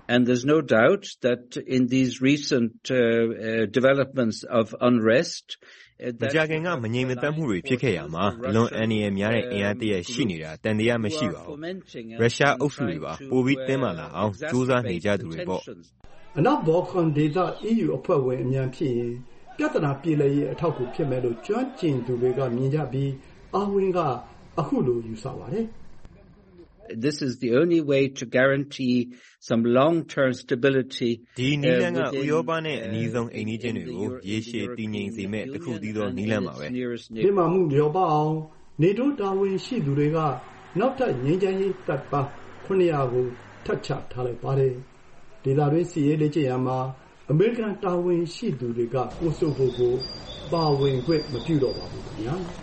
And there's no doubt that in these recent developments of unrest, မကြာခင်ကမငြိမ်မသက်မှုတွေဖြစ်ခဲ့ရမှာအလွန်အန္တရာယ်များတဲ့အင်အားတရက်ရှိနေတာတန်တရားမရှိပါဘူး။ရုရှားအုပ်စုတွေပါပိုပြီးတင်းမာလာအောင်ကြိုးစားနေကြသူတွေပေါ့။အနောက်ဘော်ကန်ဒေသ EU အဖွဲ့ဝင်အမြန်ဖြစ်ရင်ပြဿနာပြေလည်ရေးအထောက်အကူဖြစ်မယ်လို့ကျွမ်းကျင်သူတွေကမြင်ကြပြီးအာဝင်းကအခုလိုယူဆပါတယ်။ This is the only way to guarantee some long-term stability. ဒီနည်းလမ်းကဥရောပနဲ့အနီးဆုံးအိမ်နီးချင်းတွေကိုရေရှည်တည်ငြိမ်စေမဲ့တစ်ခုတည်းသောနည်းလမ်းပါပဲ။ဒီမှာမှုလျော်ပါအောင်နေတိုးတာဝန်ရှိသူတွေကနောက်ထပ်ငြိမ်းချမ်းရေးတပ်ပါ900ကိုထပ်ချထားလိုက်ပါတယ်။ဒေသတွင်းစီရေးလေ့ကျင့်ရမှာအမေရိကန်တာဝန်ရှိသူတွေကကိုဆိုဗိုကိုပါဝင်ခွင့်မပြုတော့ပါဘူးခင်ဗျာ။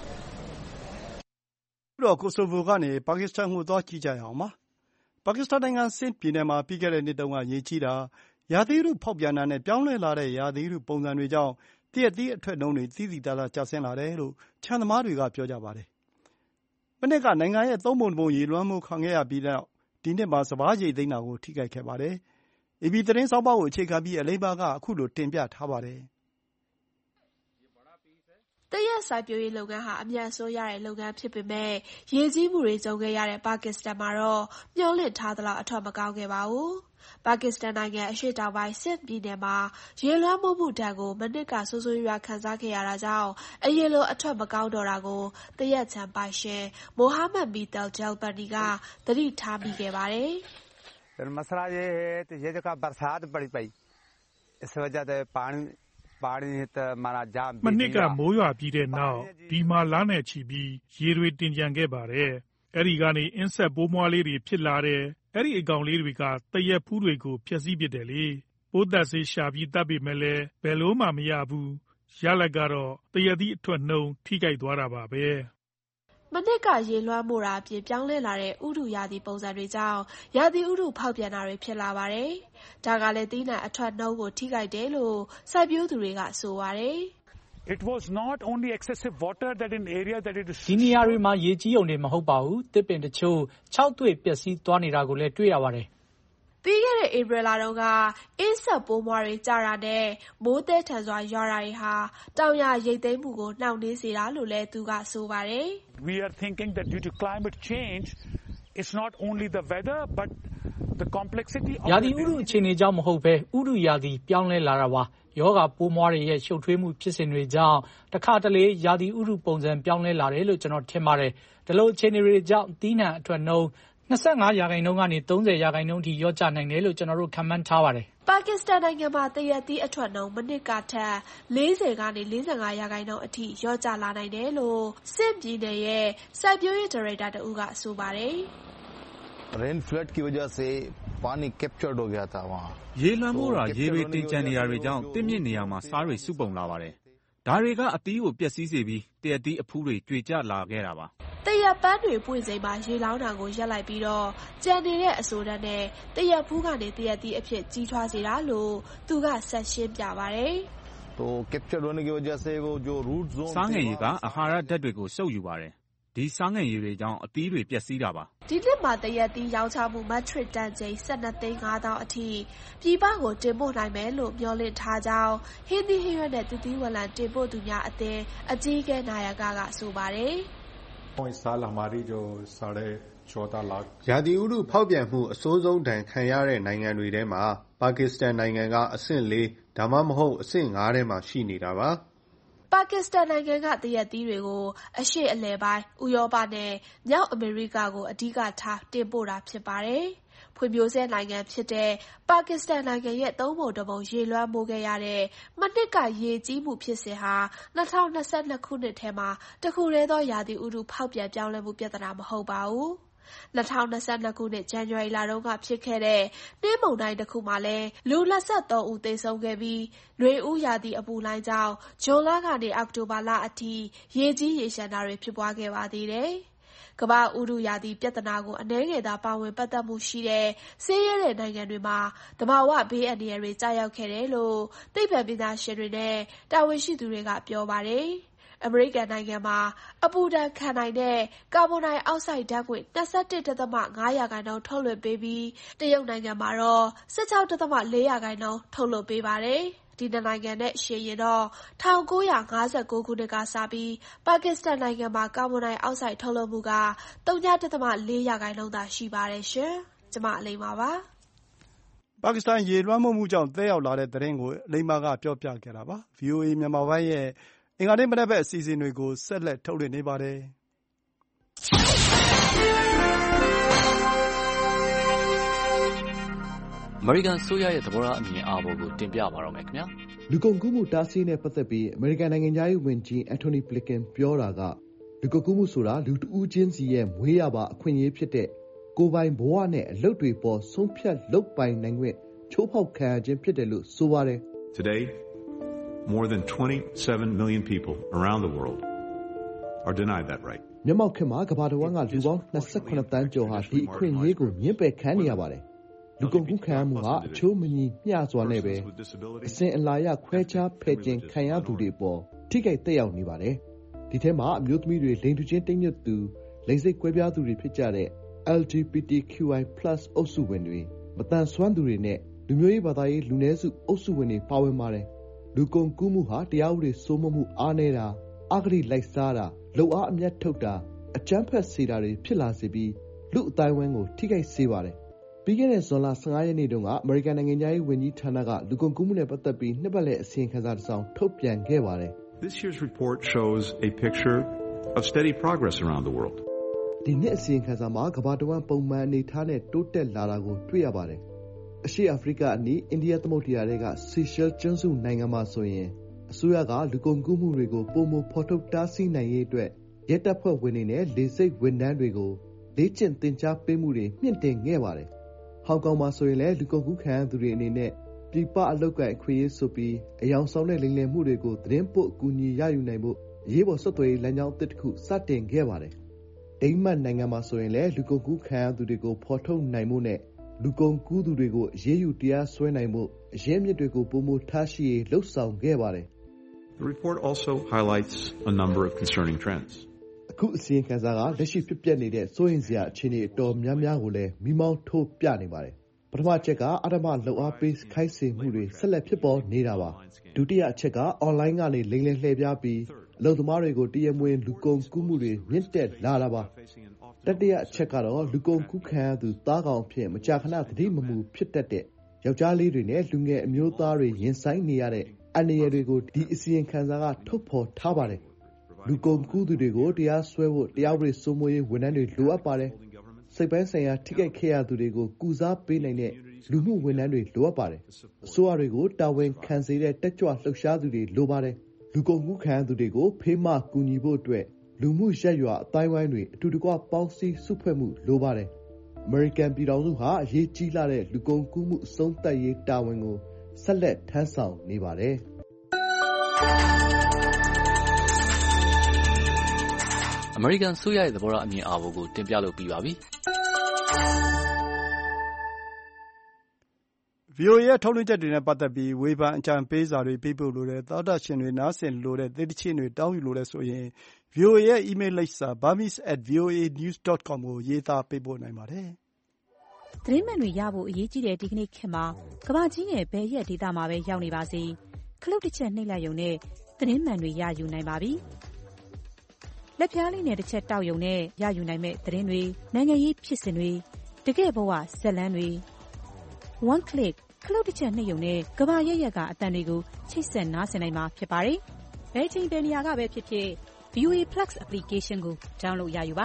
ကိုဆိုဗိုကနေပါကစ္စတန်ကိုသွားကြည့်ကြရအောင်ပါ။ပါကစ္စတန်နိုင်ငံဆင့်ပြည်နယ်မှာပြီးခဲ့တဲ့နှစ်တုန်းကရေကြီးတာရာသီဥတုဖောက်ပြန်တာနဲ့ပြောင်းလဲလာတဲ့ရာသီဥတုပုံစံတွေကြောင့်တရက်သီးအထွက်နှုန်းတွေသိသိသာသာကျဆင်းလာတယ်လို့ခြံသမားတွေကပြောကြပါတယ်။မနှစ်ကနိုင်ငံရဲ့သုံးပုံတစ်ပုံရေလွှမ်းမိုးခံခဲ့ရပြီးနောက်ဒီနှစ်မှာစပါးရိတ်သိမ်းတာကိုထိခိုက်ခဲ့ပါတယ်။ AP သတင်းဆောင်းပါးကိုအခြေခံပြီးအလိမ္မာကအခုလိုတင်ပြထားပါတယ်။သရက်စိုက်ပျိုးရေးလုပ်ငန်းဟာအမြတ်အစွန်းရတဲ့လုပ်ငန်းဖြစ်ပေမဲ့ရေကြီးမှုတွေကြုံခဲ့ရတဲ့ပါကစ္စတန်မှာတော့မျှော်လင့်ထားသလောက်အထွက်မကောင်းခဲ့ပါဘူး။ပါကစ္စတန်နိုင်ငံအရှေ့တောင်ပိုင်းဆင့်ပြည်နယ်မှာရေလွှမ်းမိုးမှုဒဏ်ကိုမနှစ်ကဆိုးဆိုးရွားခံစားခဲ့ရတာကြောင့်အရင်လိုအထွက်မကောင်းတော့တာကိုသရက်ခြံပိုင်ရှင်မိုဟာမက်မီတယ်ဂျယ်ဘန်နီကသတိထားမိခဲ့ပါတယ်။ मसला ये है तो ये जो का बरसात पड़ी पई इस वजह से पानी မနှစ်ကမိုးရွာပြီးတဲ့နောက်ဒီမှာလနဲ့ချီပြီးရေတွေတင်ကြံခဲ့ပါတယ်။အဲဒီကနေအင်းဆက်ပိုးမွှားလေးတွေဖြစ်လာတယ်။အဲဒီအကောင်လေးတွေကသရက်ဖူးတွေကိုဖျက်ဆီးပစ်တယ်လေ။ပိုးသက်ဆေးရှာပြီးတတ်ပေမဲ့လည်းဘယ်လိုမှမရဘူး။ရလဒ်ကတော့သရက်သီးအထွက်နှုန်းထိခိုက်သွားတာပါပဲ။မနှစ်ကရေလွှမ်းမိုးတာအပြင်ပြောင်းလဲလာတဲ့ဥတုရာသီပုံစံတွေကြောင့်ရာသီဥတုဖောက်ပြန်တာတွေဖြစ်လာပါတယ်။ဒါကလည်းသီးနှံအထွက်နှုန်းကိုထိခိုက်တယ်လို့စိုက်ပျိုးသူတွေကဆိုပါတယ်။ It was not only excessive water that in area that it is ဒီနေရာတွေမှာရေကြီးုံနေမဟုတ်ပါဘူး။တစ်ပင်တချို့ခြောက်သွေ့ပျက်စီးသွားနေတာကိုလည်းတွေ့ရပါတယ်။ပြီးခဲ့တဲ့ဧပြီလတုန်းကအင်းဆက်ပိုးမွှားတွေကျတာနဲ့မိုးသည်းထန်စွာရွာတာတွေဟာတောင်ယာရိတ်သိမ်းမှုကိုနှောင့်နှေးစေတာလို့လည်းသူကဆိုပါတယ်။ We are thinking that due to climate change it's not only the weather but the complexity of ရာသီဥတုအခြေအနေကြောင့်မဟုတ်ဘဲဥတုရာသီပြောင်းလဲလာတာပါ။ယောဂပိုးမွှားတွေရဲ့ရှုပ်ထွေးမှုဖြစ်စဉ်တွေကြောင့်တခါတလေရာသီဥတုပုံစံပြောင်းလဲလာတယ်လို့ကျွန်တော်ထင်ပါတယ်။ဒီလိုအခြေအနေတွေကြောင့်သီးနှံအထွက်နှုန်း25%ကနေ30%ထိလျော့ကျနိုင်တယ်လို့ကျွန်တော်တို့ခန့်မှန်းထားပါတယ်။ပါကစ္စတန်နိုင်ငံမှာသရက်သီးအထွက်နှုန်းမနှစ်ကထက်40ကနေ45%အထိလျော့ကျလာနိုင်တယ်လို့ဆင့်ပြည်နယ်ရဲ့စိုက်ပျိုးရေးဒါရိုက်တာတဦးကဆိုပါတယ်။ Rain flood की वजह से पानी captured हो गया था वहाँ ရေလွှမ်းမိုးတာရေတွေတင်ကြံနေတာတွေကြောင့်တစ်မြစ်နေရာမှာစားတွေစုပုံလာပါတယ်။ဒါတွေကအသီးကိုပျက်စီးစေပြီးတရက်သီးအဖူးတွေကြွေကျလာခဲ့တာပါ။သရက်ပန်းတွေပွင့်ချိန်မှာရေလောင်းတာကိုရပ်လိုက်ပြီးတော့ကြံနေတဲ့အဆိုဓာတ်နဲ့သရက်ဖူးကနေသရက်သီးအဖြစ်ကြီးထွားစေတာလို့သူကဆက်ရှင်းပြပါတယ်။ तो captured होने की वजह से वो जो root zone စားငယ်ရေကအာဟာရဓာတ်တွေကိုစုပ်ယူပါတယ်။ဒီစားငယ်ရည်တွေကြောင့်အသီးတွေပျက်စီးတာပါ။ဒီနှစ်မှာသရက်သီးရောင်းချမှုမက်ထရစ်တန်ချိန်12,500,000အထိပြည်ပကိုတင်ပို့နိုင်မယ်လို့မျှော်လင့်ထားကြောင်းဟင်းသီးဟင်းရွက်နဲ့သစ်သီးဝလံတင်ပို့သူများအသင်းအကြီးအကဲနာယကဆိုပါတယ်။ရာသီဥတုဖောက်ပြန်မှုအဆိုးဆုံးဒဏ်ခံရတဲ့နိုင်ငံတွေထဲမှာပါကစ္စတန်နိုင်ငံကအဆင့်4ဒါမှမဟုတ်အဆင့်5ထဲမှာရှိနေတာပါ။ပါကစ္စတန်နိုင်ငံကသရက်သီးတွေကိုအရှေ့အလယ်ပိုင်းဥရောပနဲ့မြောက်အမေရိကကိုအဓိကထားတင်ပို့တာဖြစ်ပါတယ်။ဖွံ့ဖြိုးဆဲနိုင်ငံဖြစ်တဲ့ပါကစ္စတန်နိုင်ငံရဲ့3 ပုံ 1 ပုံရေလွှမ်းမိုးခဲ့ရတဲ့မနှစ်ကရေကြီးမှုဖြစ်စဉ်ဟာ2022ခုနှစ်ထဲမှာတခုတည်းသောရာသီဥတုဖောက်ပြန်ပြောင်းလဲမှုပြဿနာမဟုတ်ပါဘူး။2022ခုနှစ်ဇန်နဝါရီလတုန်းကဖြစ်ခဲ့တဲ့နှင်းမုန်တိုင်းတစ်ခုမှာလည်းလူ23ဦးသေဆုံးခဲ့ပြီးနွေဦးရာသီအပူလှိုင်းကြောင့်ဇွန်လကနေအောက်တိုဘာလအထိရေကြီးရေလျှံတာတွေဖြစ်ပွားခဲ့ပါသေးတယ်။ကမ္ဘာ့ဥတုရာသီပြဿနာကိုအနည်းငယ်သာပါဝင်ပတ်သက်မှုရှိတဲ့ဆင်းရဲတဲ့နိုင်ငံတွေမှာသဘာဝဘေးအန္တရာယ်တွေကျရောက်ခဲ့တယ်လို့သိပ္ပံပညာရှင်တွေနဲ့တာဝန်ရှိသူတွေကပြောပါတယ်။အမေရိကန်နိုင်ငံမှာအပူဒဏ်ခံနိုင်တဲ့ကာဗွန်ဒိုင်အောက်ဆိုဒ်ဓာတ်ငွေ့ 21.5% ထုတ်လွှတ်ပေးပြီးတရုတ်နိုင်ငံမှာတော့ 16.4% ထုတ်လွှတ်ပေးပါတယ်။ဒီနှစ်နိုင်ငံနဲ့ယှဉ်ရင်တော့1959 ခုနှစ်ကစပြီးပါကစ္စတန်နိုင်ငံမှာကာဗွန်ဒိုင်အောက်ဆိုဒ်ထုတ်လွှတ်မှုက 0.4% သာရှိပါတယ်ရှင်။ကျွန်မအလိမ္မာပါ။ပါကစ္စတန်ရေလွှမ်းမိုးမှုကြောင့်သက်ရောက်လာတဲ့သတင်းကိုအလိမ္မာကပြောပြခဲ့တာပါ။ VOA မြန်မာပိုင်းရဲ့အင်္ဂါနေ့မနက်ဘက်အစီအစဉ်တွေကိုဆက်လက်ထုတ်လွှင့်နေပါတယ်။အမေရိကန်အစိုးရရဲ့သဘောထားအမြင်အာဘော်ကိုတင်ပြပါတော့မယ်ခင်ဗျာ။လူကုန်ကူးမှုတားဆီးနဲ့ပတ်သက်ပြီးအမေရိကန်နိုင်ငံခြားရေးဝန်ကြီးအန်ထိုနီဘလင်ကန်ပြောတာကလူကုန်ကူးမှုဆိုတာလူတဦးချင်းစီရဲ့မွေးရာပါအခွင့်အရေးဖြစ်တဲ့ကိုယ်ပိုင်ဘဝနဲ့အလုပ်တွေပေါ်ဆုံးဖြတ်လုပ်ပိုင်နိုင်ခွင့်ချိုးဖောက်ခံရခြင်းဖြစ်တယ်လို့ဆိုပါတယ်။ Today, more than 27 million people around the world are denied that right. မျက်မှောက်ခေတ်မှာကမ္ဘာတစ်ဝန်းကလူပေါင်း28သန်းကျော်ဟာဒီအခွင့်အရေးကိုညှင်းပယ်ခံနေရပါတယ်။လူကုန်ကူးခံရမှုဟာအချိုးမညီမျှစွာနဲ့ပဲအစဉ်အလာအရခွဲခြားဖယ်ကျင်ခံရသူတွေအပေါ်ထိခိုက်သက်ရောက်နေပါတယ်။ဒီထဲမှာအမျိုးသမီးတွေလိင်တူချင်းတိမ်ညွတ်သူလိင်စိတ်ကွဲပြားသူတွေဖြစ်ကြတဲ့ LGBTQI+ အုပ်စုဝင်တွေမသန်စွမ်းသူတွေနဲ့လူမျိုးရေးဘာသာရေးလူနည်းစုအုပ်စုဝင်တွေပါဝင်ပါတယ်။လူကုန်ကူးမှုဟာတရားဥပဒေစိုးမိုးမှုအားနည်းတာအဂတိလိုက်စားတာလုပ်အားအမြတ်ထုတ်တာအကြမ်းဖက်စေတာတွေဖြစ်လာစေပြီးလူအတိုင်းဝန်းကိုထိခိုက်စေပါတယ်။ပြီးခဲ့တဲ့ဇွန်လ15ရက်နေ့တုန်းကအမေရိကန်နိုင်ငံသားရေးဝန်ကြီးဌာနကလူကုန်ကူးမှုနဲ့ပတ်သက်ပြီးနှစ်ပတ်လည်အစီရင်ခံစာတစ်စောင်ထုတ်ပြန်ခဲ့ပါတယ်။ This year's report shows a picture of steady progress around the world. ဒီနှစ်အစီရင်ခံစာမှာကမ္ဘာတစ်ဝန်းပုံမှန်အနေထားနဲ့တိုးတက်လာတာကိုတွေ့ရပါတယ်။အရှေ့အာဖရိကအနီးအိန္ဒိယသမုဒ္ဒရာတွေကဆီရှဲကျွန်းစုနိုင်ငံမှာဆိုရင်အစိုးရကလူကုန်ကူးမှုတွေကိုပုံမဖော်ထုတ်တားဆီးနိုင်ရေးအတွက်ရဲတပ်ဖွဲ့ဝင်တွေနဲ့လေဆိပ်ဝန်ထမ်းတွေကိုလေ့ကျင့်သင်ကြားပေးမှုတွေမြင့်တင်ခဲ့ပါတယ်။ဟောင်ကောင်မှာဆိုရင်လည်းလူကုန်ကူးခံရသူတွေအနေနဲ့ပြည်ပအလုပ်ကိုင်အခွင့်အရေးဆိုပြီးအယောင်ဆောင်တဲ့လိမ်လည်မှုတွေကိုသတင်းပို့အကူအညီရယူနိုင်ဖို့အရေးပေါ်ဆက်သွယ်ရေးလမ်းကြောင်းအသစ်တစ်ခုစတင်ခဲ့ပါတယ်။ဒိန်းမတ်နိုင်ငံမှာဆိုရင်လည်းလူကုန်ကူးခံရသူတွေကိုဖော်ထုတ်နိုင်ဖို့နဲ့လူကုန်ကူးသူတွေကိုအရေးယူတရားစွဲနိုင်ဖို့အရင်းအမြစ်တွေကိုပုံမထားရှိရေးလှုပ်ဆောင်ခဲ့ပါတယ်။ The report also highlights a number of concerning trends. အခုအစီရင်ခံစာကလက်ရှိဖြစ်ပျက်နေတဲ့စိုးရိမ်စရာအခြေအနေအတော်များများကိုလည်းမိမောင်းထိုးပြနေပါတယ်။ပထမအချက်ကအဓမ္မလုပ်အားပေးခိုင်းစေမှုတွေဆက်လက်ဖြစ်ပေါ်နေတာပါ။ဒုတိယအချက်က online ကနေလိမ်လည်လှည့်ပြားပြီးအလုပ်သမားတွေကိုတရားမဝင်လူကုန်ကူးမှုတွေမြင့်တက်လာတာပါ။တတိယအချက်ကတော့လူကုန်ကူးခံရသူသားကောင်အဖြစ်မကြာခဏသတိမမူဖြစ်တတ်တဲ့ယောက်ျားလေးတွေနဲ့လူငယ်အမျိုးသားတွေရင်ဆိုင်နေရတဲ့အန္တရာယ်တွေကိုဒီအစီရင်ခံစာကထုတ်ဖော်ထားပါတယ်။လူကုန်ကူးသူတွေကိုတရားစွဲဖို့တရားဥပဒေစိုးမိုးရေးဝန်ထမ်းတွေလိုအပ်ပါတယ်။စိတ်ပိုင်းဆိုင်ရာထိခိုက်ခဲ့ရသူတွေကိုကုစားပေးနိုင်တဲ့လူမှုဝန်ထမ်းတွေလိုအပ်ပါတယ်။အစိုးရတွေကိုတာဝန်ခံစေတဲ့တက်ကြွလှုပ်ရှားသူတွေလိုပါတယ်။လူကုန်ကူးခံရသူတွေကိုဖေးမကူညီဖို့အတွက်လူမှုရပ်ရွာအတိုင်းဝိုင်းတွေအတူတကွပေါင်းစည်းစုဖွဲ့မှုလိုပါတယ်။အမေရိကန်ပြည်ထောင်စုဟာအရေးကြီးလာတဲ့လူကုန်ကူးမှုအဆုံးသတ်ရေးတာဝန်ကိုဆက်လက်ထမ်းဆောင်နေပါတယ်။အမေရိကန်ဆိုရရဲ့သဘောထားအမြင်အာဘော်ကိုတင်ပြလို့ပြီးပါပြီ။ VOA ရဲ့ထုတ်လွှင့်ချက်တွေနဲ့ပတ်သက်ပြီးဝေဖန်အကြံပေးစာတွေပေးပို့လိုတဲ့သောတာရှင်တွေနားဆင်လိုတဲ့သေတချင်းတွေတောင်းယူလိုတဲ့ဆိုရင် VOA ရဲ့အီးမေးလ်လိပ်စာ burmese@voanews.com ကိုရေးသားပေးပို့နိုင်ပါတယ်။သတင်းမှန်တွေရဖို့အရေးကြီးတဲ့ဒီကနေ့ခေတ်မှာကမ္ဘာကြီးရဲ့ဘယ်ရက်ဒေသမှာပဲရောက်နေပါစေခလုတ်တစ်ချက်နှိပ်လိုက်ရုံနဲ့သတင်းမှန်တွေရယူနိုင်ပါပြီ။လက်ဖြားလေးနဲ့တစ်ချက်တောက်ရုံနဲ့ရယူနိုင်မဲ့သတင်းတွေနိုင်ငံရေးဖြစ်စဉ်တွေတကယ့်ဘဝဇာတ်လမ်းတွေ one click ခလုတ်တစ်ချက်နှိပ်ရုံနဲ့ကမ္ဘာရက်ရက်ကအသံတွေကိုချိတ်ဆက်နားဆင်နိုင်မှာဖြစ်ပါတယ်။ဘယ်ချိန်ဘယ်နေရာကပဲဖြစ်ဖြစ် VOA Plus application ကို download ရယူပါ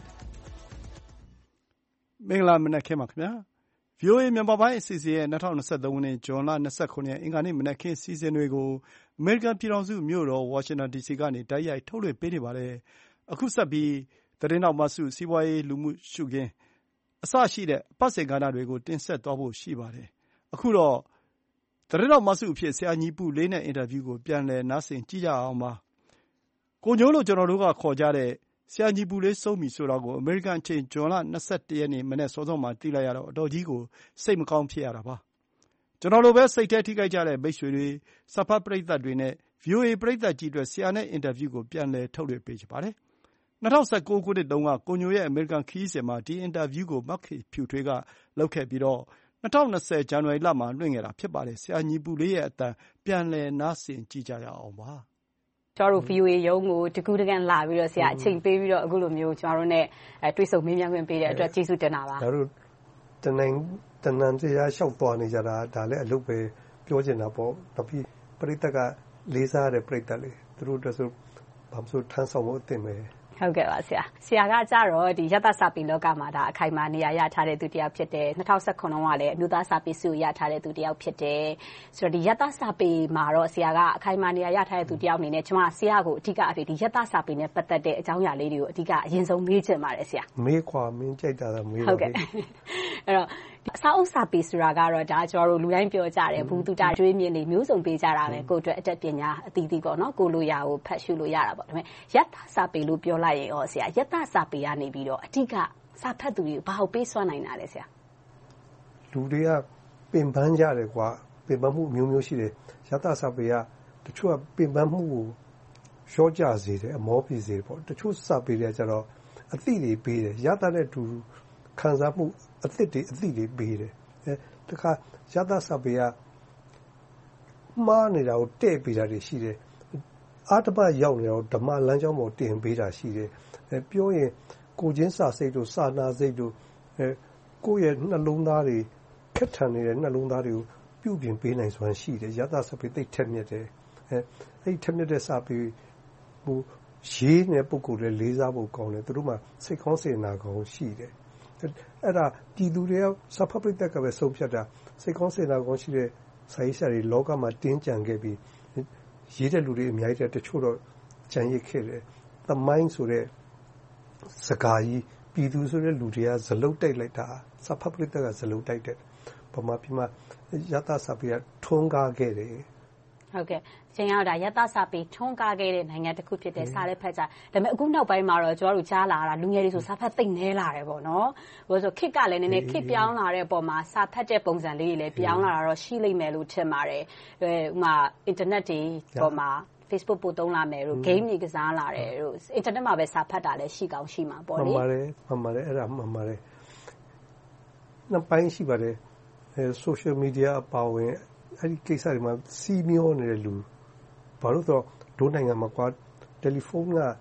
။မင်္ဂလာမနက်ခင်းပါခင်ဗျာ။ VOA မြန်မာပိုင်းအစီအစဉ်ရဲ့2023ခုနှစ်ဇွန်လ29ရက်အင်္ဂါနေ့မနက်ခင်းစီစဉ်တွေကိုအမေရိကန်ပြည်ထောင်စုမြို့တော်ဝါရှင်တန် DC ကနေတိုက်ရိုက်ထုတ်လွှင့်ပေးနေပါတယ်။အခုဆက်ပြီးသတင်းတော်မဆုစီးပွားရေးလူမှုရှုခင်းအစရှိတဲ့အပတ်စဉ်ကဏ္ဍတွေကိုတင်ဆက်သွားဖို့ရှိပါတယ်။အခုတော့သတင်းတော်မဆုအဖြစ်ဆရာညီပူလေးနဲ့အင်တာဗျူးကိုပြန်လည်နားဆင်ကြည့်ကြအောင်ပါ။ကိုညိုးလို့ကျွန်တော်တို့ကခေါ်ကြတဲ့ဆရာညီပူလေးဆုံးပြီဆိုတာကိုအမေရိကန်အချိန်ဇွန်လ21ရက်နေ့မနေ့စောစောမှသိလိုက်ရတော့အတော်ကြီးကိုစိတ်မကောင်းဖြစ်ရတာပါ။ကျွန်တော်လိုပဲစိတ်ထဲထိခိုက်ကြတဲ့မိတ်ဆွေတွေစဖတ်ပရိသတ်တွေနဲ့ VOA ပရိသတ်ကြီးအတွက်ဆရာနဲ့အင်တာဗျူးကိုပြန်လည်ထုတ်လွှင့်ပေးချင်ပါတယ်။ 2019 ခုနှစ်တုန်းကကိုညိုရဲ့အမေရိကန်ခရီးစဉ်မှာဒီအင်တာဗျူးကိုမခင်ဖြူထွေးကလုပ်ခဲ့ပြီး2020 ဇန်နဝါရီလမှာလွှင့်ခဲ့တာဖြစ်ပါတယ်။ဆရာညီပုလေးရဲ့အသံပြန်လည်နားဆင်ကြည့်ကြရအောင်ပါ။ကျမတို့ VOA ရုံးကိုတကူးတကန့်လာပြီးတော့ဆရာအချိန်ပေးပြီးတော့အခုလိုမျိုးကျမတို့နဲ့တွေ့ဆုံမေးမြန်းခွင့်ပေးတဲ့အတွက်ကျေးဇူးတင်တာပါ။တို့တနန်တရားလျှောက်သွားနေကြတာဒါလည်းအလုပ်ပဲပြောချင်တာပေါ့။နောက်ပြီးပရိသတ်ကလေးစားတဲ့ပရိသတ်လေသူတို့အတွက်ဆိုဘာမှမဆိုထမ်းဆောင်ဖို့အသင့်ပဲဟုတ်ကဲ့ပါဆရာ။ဆရာကကြတော့ဒီရတစာပေလောကမှာဒါအခိုင်အမာနေရာရထားတဲ့သူတစ်ယောက်ဖြစ်တယ်။2019ခုနှစ်ကလည်းအမျိုးသားစာပေဆုရထားတဲ့သူတစ်ယောက်ဖြစ်တယ်။ဆိုတော့ဒီရတစာပေမှာတော့ဆရာကအခိုင်အမာနေရာရထားတဲ့သူတစ်ယောက်အနေနဲ့ကျွန်မဆရာကိုအဓိကအဖြစ်ဒီရတစာပေနဲ့ပတ်သက်တဲ့အကြောင်းအရာလေးတွေကိုအဓိကအရင်ဆုံးမေးချင်ပါတယ်ဆရာ။မေးခွာမင်းကြိုက်တာလားမေးပါဟုတ်ကဲ့။အဲ့တော့စာအုပ်စာပေဆိုတာကတော့ဒါကျွန်တော်တို့လူတိုင်းပြောကြတယ်ဘူးတူတာကျွေးမြင်နေမျိုးစုံပေးကြတာပဲကိုယ့်အတွက်အတတ်ပညာအသီးသီးပေါ့နော်ကိုလိုရာကိုဖတ်ရှုလို့ရတာပေါ့ဒါပေမဲ့ယတ္တစာပေလို့ပြောလိုက်ရင်ရောဆရာယတ္တစာပေကနေပြီးတော့အဓိကစာဖတ်သူတွေကိုဘာလို့ပေးစွမ်းနိုင်တာလဲဆရာလူတွေကပင်ပန်းကြတယ်ကွာပင်ပန်းမှုမျိုးမျိုးရှိတယ်ယတ္တစာပေကတချို့ကပင်ပန်းမှုကိုရှော့ကြစေတယ်အမောပြစေတယ်ပေါ့တချို့စာပေတွေကကျတော့အသည့်တွေပေးတယ်ယတ္တနဲ့တူခံစားမှုအသည့်တွေပေးတယ်တခါယတ္တစာပေကမှားနေတာကိုတဲ့ပေးတာတွေရှိတယ်အာတမရောက်နေတာကိုဓမ္မလမ်းကြောင်းပေါ်တင်ပေးတာရှိတယ်ပြောရင်ကိုချင်းစာစိတ်တို့စာနာစိတ်တို့ကိုယ့်ရဲ့နှလုံးသားတွေခက်ထန်နေတဲ့နှလုံးသားတွေကိုပြုပြင်ပေးနိုင်စွမ်းရှိတယ်ယတ္တစာပေသိထက်မြက်တယ်အဲ့ထက်မြက်တဲ့စာပေဟိုရေးနေတဲ့ပုဂ္ဂိုလ်တွေလေးစားဖို့ကောင်းတယ်သူတို့မှစိတ်ကောင်းစေနာကောင်းရှိတယ်အဲ့ဒါပြည်သူတွေကစာဖတ်ပရိသတ်ကပဲဆုံးဖြတ်တာစိတ်ကောင်းစေနာကောင်းရှိတဲ့စာရေးဆရာတွေလောကမှာတင်းကြံခဲ့ပြီးရေးတဲ့လူတွေအများကြီးတချို့တော့ကြံရစ်ခဲ့တယ်သမိုင်းဆိုတဲ့စကားကြီးပြည်သူဆိုတဲ့လူတွေကဇလုတ်တိုက်လိုက်တာစာဖတ်ပရိသတ်ကဇလုတ်တိုက်တယ်ဗမာပြည်မှာယတ္တစာပေကထွန်းကားခဲ့တယ်ဟုတ်ကဲ့ချိန်ရောက်တာယတ္တစာပေထွန်းကားခဲ့တဲ့နိုင်ငံတစ်ခုဖြစ်တဲ့စာလည်းဖတ်ကြဒါပေမဲ့အခုနောက်ပိုင်းမှာတော့ကျွန်တော်တို့ကြားလာတာလူငယ်တွေဆိုစာဖတ်သိနေလာတယ်ပေါ့နော်ဟိုဆိုခစ်ကလည်းနည်းနည်းခစ်ပြောင်းလာတဲ့အပေါ်မှာစာဖတ်တဲ့ပုံစံလေးတွေလည်းပြောင်းလာတာတော့ရှိလိမ့်မယ်လို့ထင်ပါတယ်ဥပမာအင်တာနက်တွေပေါ်မှာFacebook ပို့သုံးလာမယ်တို့ game တွေကစားလာတယ်တို့ internet မှာပဲစာဖတ်တာလည်းရှိကောင်းရှိမှာပေါ့လေမှန်ပါတယ်အဲ့ဒါမှန်ပါတယ်နောက်ပိုင်းရှိပါတယ်social media အပါဝင်အဲ့ဒီကိစ္စတွေမှာစီးမျောနေတဲ့လူဘာလို့ဆိုတော့ဒိုးနိုင်ငံမှာကွာတယ်လီဖုန်းက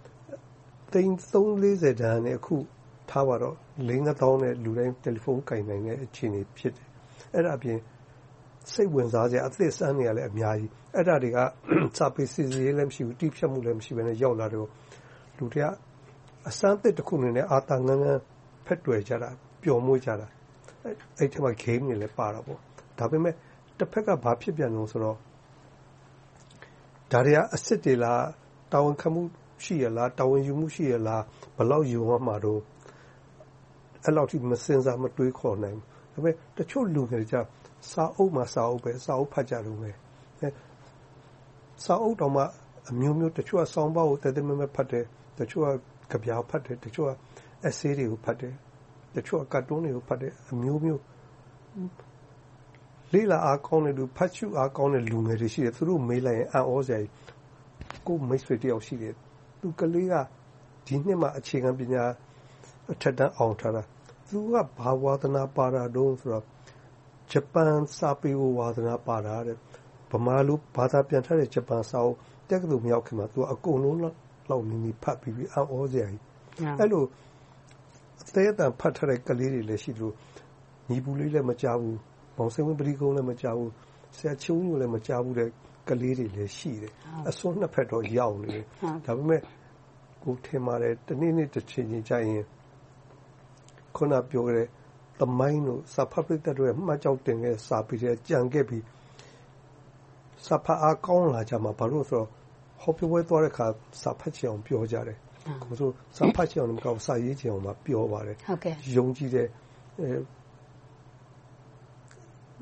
340တန်းနဲ့အခုထားပါတော့5000နဲ့လူတိုင်းတယ်လီဖုန်းကင်နိုင်တဲ့အခြေအနေဖြစ်တယ်အဲ့ဒါအပြင်စိတ်ဝင်စားစရာအသစ်စမ်းနေရလဲအများကြီးအဲ့ဒါတွေကစာပေစီစီလည်းမရှိဘူးတိဖြတ်မှုလည်းမရှိဘဲနဲ့ရောက်လာတော့လူတွေကအစမ်းသစ်တစ်ခုအနေနဲ့အာတာငန်းငန်းဖက်တွယ်ကြတာပျော်မွေ့ကြတာအဲ့ဒီမှာ game တွေလည်းပါတာပေါ့ဒါပေမဲ့တစ်ဖက်ကဘာဖြစ်ပြန်လို့ဆိုတော့ဒါတွေကအစ်စ်တွေလားတာဝန်ခံမှုရှိရလားတာဝန်ယူမှုရှိရလားဘယ်လောက်ယူရမှာတော့အဲ့လောက်ထိမစင်စားမတွေးခေါ်နိုင်ဘူးဒါပေမဲ့တချို့လူတွေကြစာအုပ်မှာစာအုပ်ပဲစာအုပ်ဖတ်ကြလို့ပဲစာအုပ်တော့မှအမျိုးမျိုးတချို့ကစောင်းပါးကိုတည်တည်မဲမဲဖတ်တယ်တချို့ကကြပြားဖတ်တယ်တချို့က essay တွေကိုဖတ်တယ်တချို့ကကာတွန်းတွေကိုဖတ်တယ်အမျိုးမျိုးလေးလာအားကောင်းတဲ့လူဖတ်ရှုအားကောင်းတဲ့လူငယ်တွေရှိတယ်သူတို့မေးလိုက်ရင်အံ့ဩစရာကိုမိတ်ဆွေတယောက်ရှိတယ်သူကလေးကဒီနှစ်မှအခြေခံပညာအထက်တန်းအောင်ထားတာသူကဘာဝါသနာပါတာတုံးဆိုတော့ဂျပန်စာပေဝါသနာပါတာတဲ့ဗမာလိုဘာသာပြန်ထားတဲ့ဂျပန်စာအုပ်တက္ကသိုလ်မြောက်ခင်မှာသူကအကုန်လုံးလောက်နီးနီးဖတ်ပြီးအံ့ဩစရာကြီးအဲ့လိုအသေးအတန်ဖတ်ထားတဲ့ကလေးတွေလည်းရှိတယ်ညီပူလေးလည်းမကြဘူးမောင်စင်ဝင်းပရိကုန်းလည်းမကြဘူးဆရာချုံကြီးလည်းမကြဘူးတဲ့ကလေးတွေလည်းရှိတယ်အစွန်းနှစ်ဖက်တော့ရောက်နေတယ်ဒါပေမဲ့ကိုထင်ပါတယ်တနေ့တစ်ချိန်ချင်းကြရင်ခုနပြောခဲ့တဲ့သမိုင်းတို့စာဖတ်ပရိသတ်တို့ရဲ့မှတ်ကြောက်တင်ခဲ့စာပေတွေကြံခဲ့ပြီးစာဖတ်အားကောင်းလာကြမှာဘာလို့ဆိုတော့ဟောပြောပွဲသွားတဲ့အခါစာဖတ်ချင်အောင်ပြောကြတယ်ကိုဆိုစာဖတ်ချင်အောင်မကောက်စာရေးချင်အောင်မပြောပါတယ်ယုံကြည်တဲ့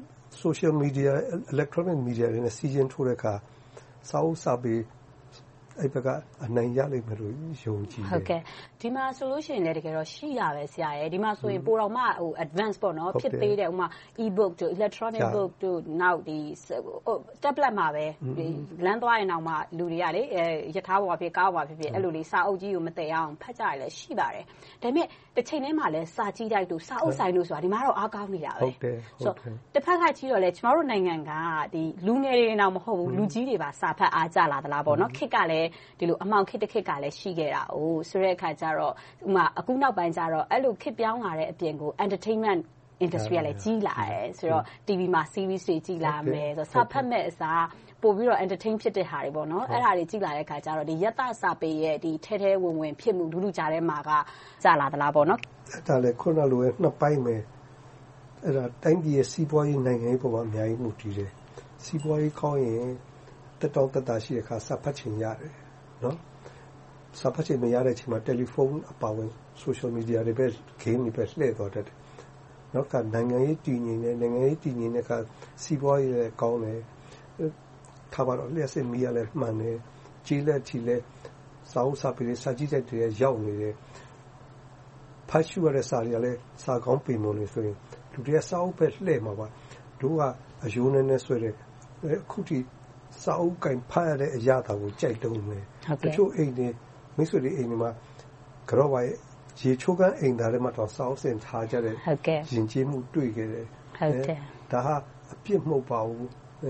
social media electronic media တွေနဲ့စီးကျင်းထိုးတဲ့အခါစာအုပ်စာပေအဲ့ဘက်ကအနိုင်ရလိမ့်မယ်လို့ယုံကြည်တယ်ဟုတ်ကဲ့ဒီမှာဆိုလို့ရှိရင်လည်းတကယ်တော့ရှိရပဲဆရာရဲ့ဒီမှာဆိုရင်ပိုတော့မှadvance ပေါ့နော်ဖြစ်သေးတယ်ဥမာ e-book တို့ electronic book တို့နောက်ဒီ tablet မှာပဲလမ်းသွားရင်တော့မှလူတွေကလေရထားပေါ်ဖြစ်ကားပေါ်ဖြစ်အဲ့လိုလေးစာအုပ်ကြီးကိုမတည်အောင်ဖတ်ကြရလဲရှိပါတယ်ဒါပေမဲ့တစ်ချိန်တည်းမှာလဲစာကြည့်တိုက်တို့စာအုပ်ဆိုင်တို့ဆိုတာဒီမှာတော့အားကောင်းနေတာပဲဟုတ်တယ်ဆိုတော့တစ်ဖက်ကကြည့်တော့လဲကျမတို့နိုင်ငံကဒီလူငယ်တွေတော့မဟုတ်ဘူးလူကြီးတွေပါစာဖတ်အားကြလာသလားပေါ့နော်ခေတ်ကလည်းဒီလိုအမောင်ခေတ်တစ်ခေတ်ကလည်းရှိခဲ့တာ哦ဆိုတဲ့အခါကျတော့ဥမာအခုနောက်ပိုင်းကျတော့အဲ့လိုခေတ်ပြောင်းလာတဲ့အပြင်ကို entertainment industry လည်းကြီးလာတယ်ဆိုတော့ TV မှာ series တွေကြီးလာမယ်ဆိုတော့စာဖတ်မဲ့အစားပို့ပြီးတော့ entertain ဖြစ်တဲ့ဟာတွေပေါ့နော်အဲ့ဒါတွေကြီးလာတဲ့အခါကျတော့ဒီယတစာပေရဲ့ဒီထဲထဲဝင်ဝင်ဖြစ်မှုလူကြားထဲမှာကကြာလာသလားပေါ့နော်အဲ့ဒါလည်းခုနလိုပဲနှစ်ပိုင်းပဲအဲ့ဒါတိုင်းပြည်ရဲ့စီးပွားရေးနိုင်ငံရေးပုံမှာအများကြီးမှုတည်တယ်စီးပွားရေးကောင်းရင်တက်တောင့်တက်တာရှိတဲ့အခါစာဖတ်ချင်ရတယ်နော်စာဖတ်ချင်မရတဲ့အချိန်မှာတယ်လီဖုန်းအပါဝင် social media တွေပဲ game တွေပဲလှည့်သွားတတ်တယ်နောက်ကနိုင်ငံရေးတည်ငြိမ်တဲ့ကစီးပွားရေးလည်းကောင်းတယ်ထားပါတော့လျှက်စစ်မီးရလည်းမှန်တယ်ကြီးလက်ချီလဲစာအုပ်စာပေတွေစာကြည့်တဲ့တွေရောက်နေတယ်ဖတ်ရှုရတဲ့စာတွေကလည်းစာကောင်းပင်မလို့ဆိုရင်လူတွေကစာအုပ်ပဲလှည့်မှာပါတို့ကအယိုးနဲ့ဆွဲတဲ့အခုထိစာအုပ်ကင်ဖတ်ရတဲ့အရာတာကိုကြိုက်တုံးမယ်တချို့အိမ်တွေမိတ်ဆွေတွေအိမ်တွေမှာကြော့ပါရဲ့ရေချိုးကန်းအိမ်သားတွေမှာတော့စာအုပ်စင်ထားကြတဲ့ရင်ကျေးမှုတွေ့ခဲ့တယ်ဒါဟာအပြစ်မဟုတ်ပါဘူး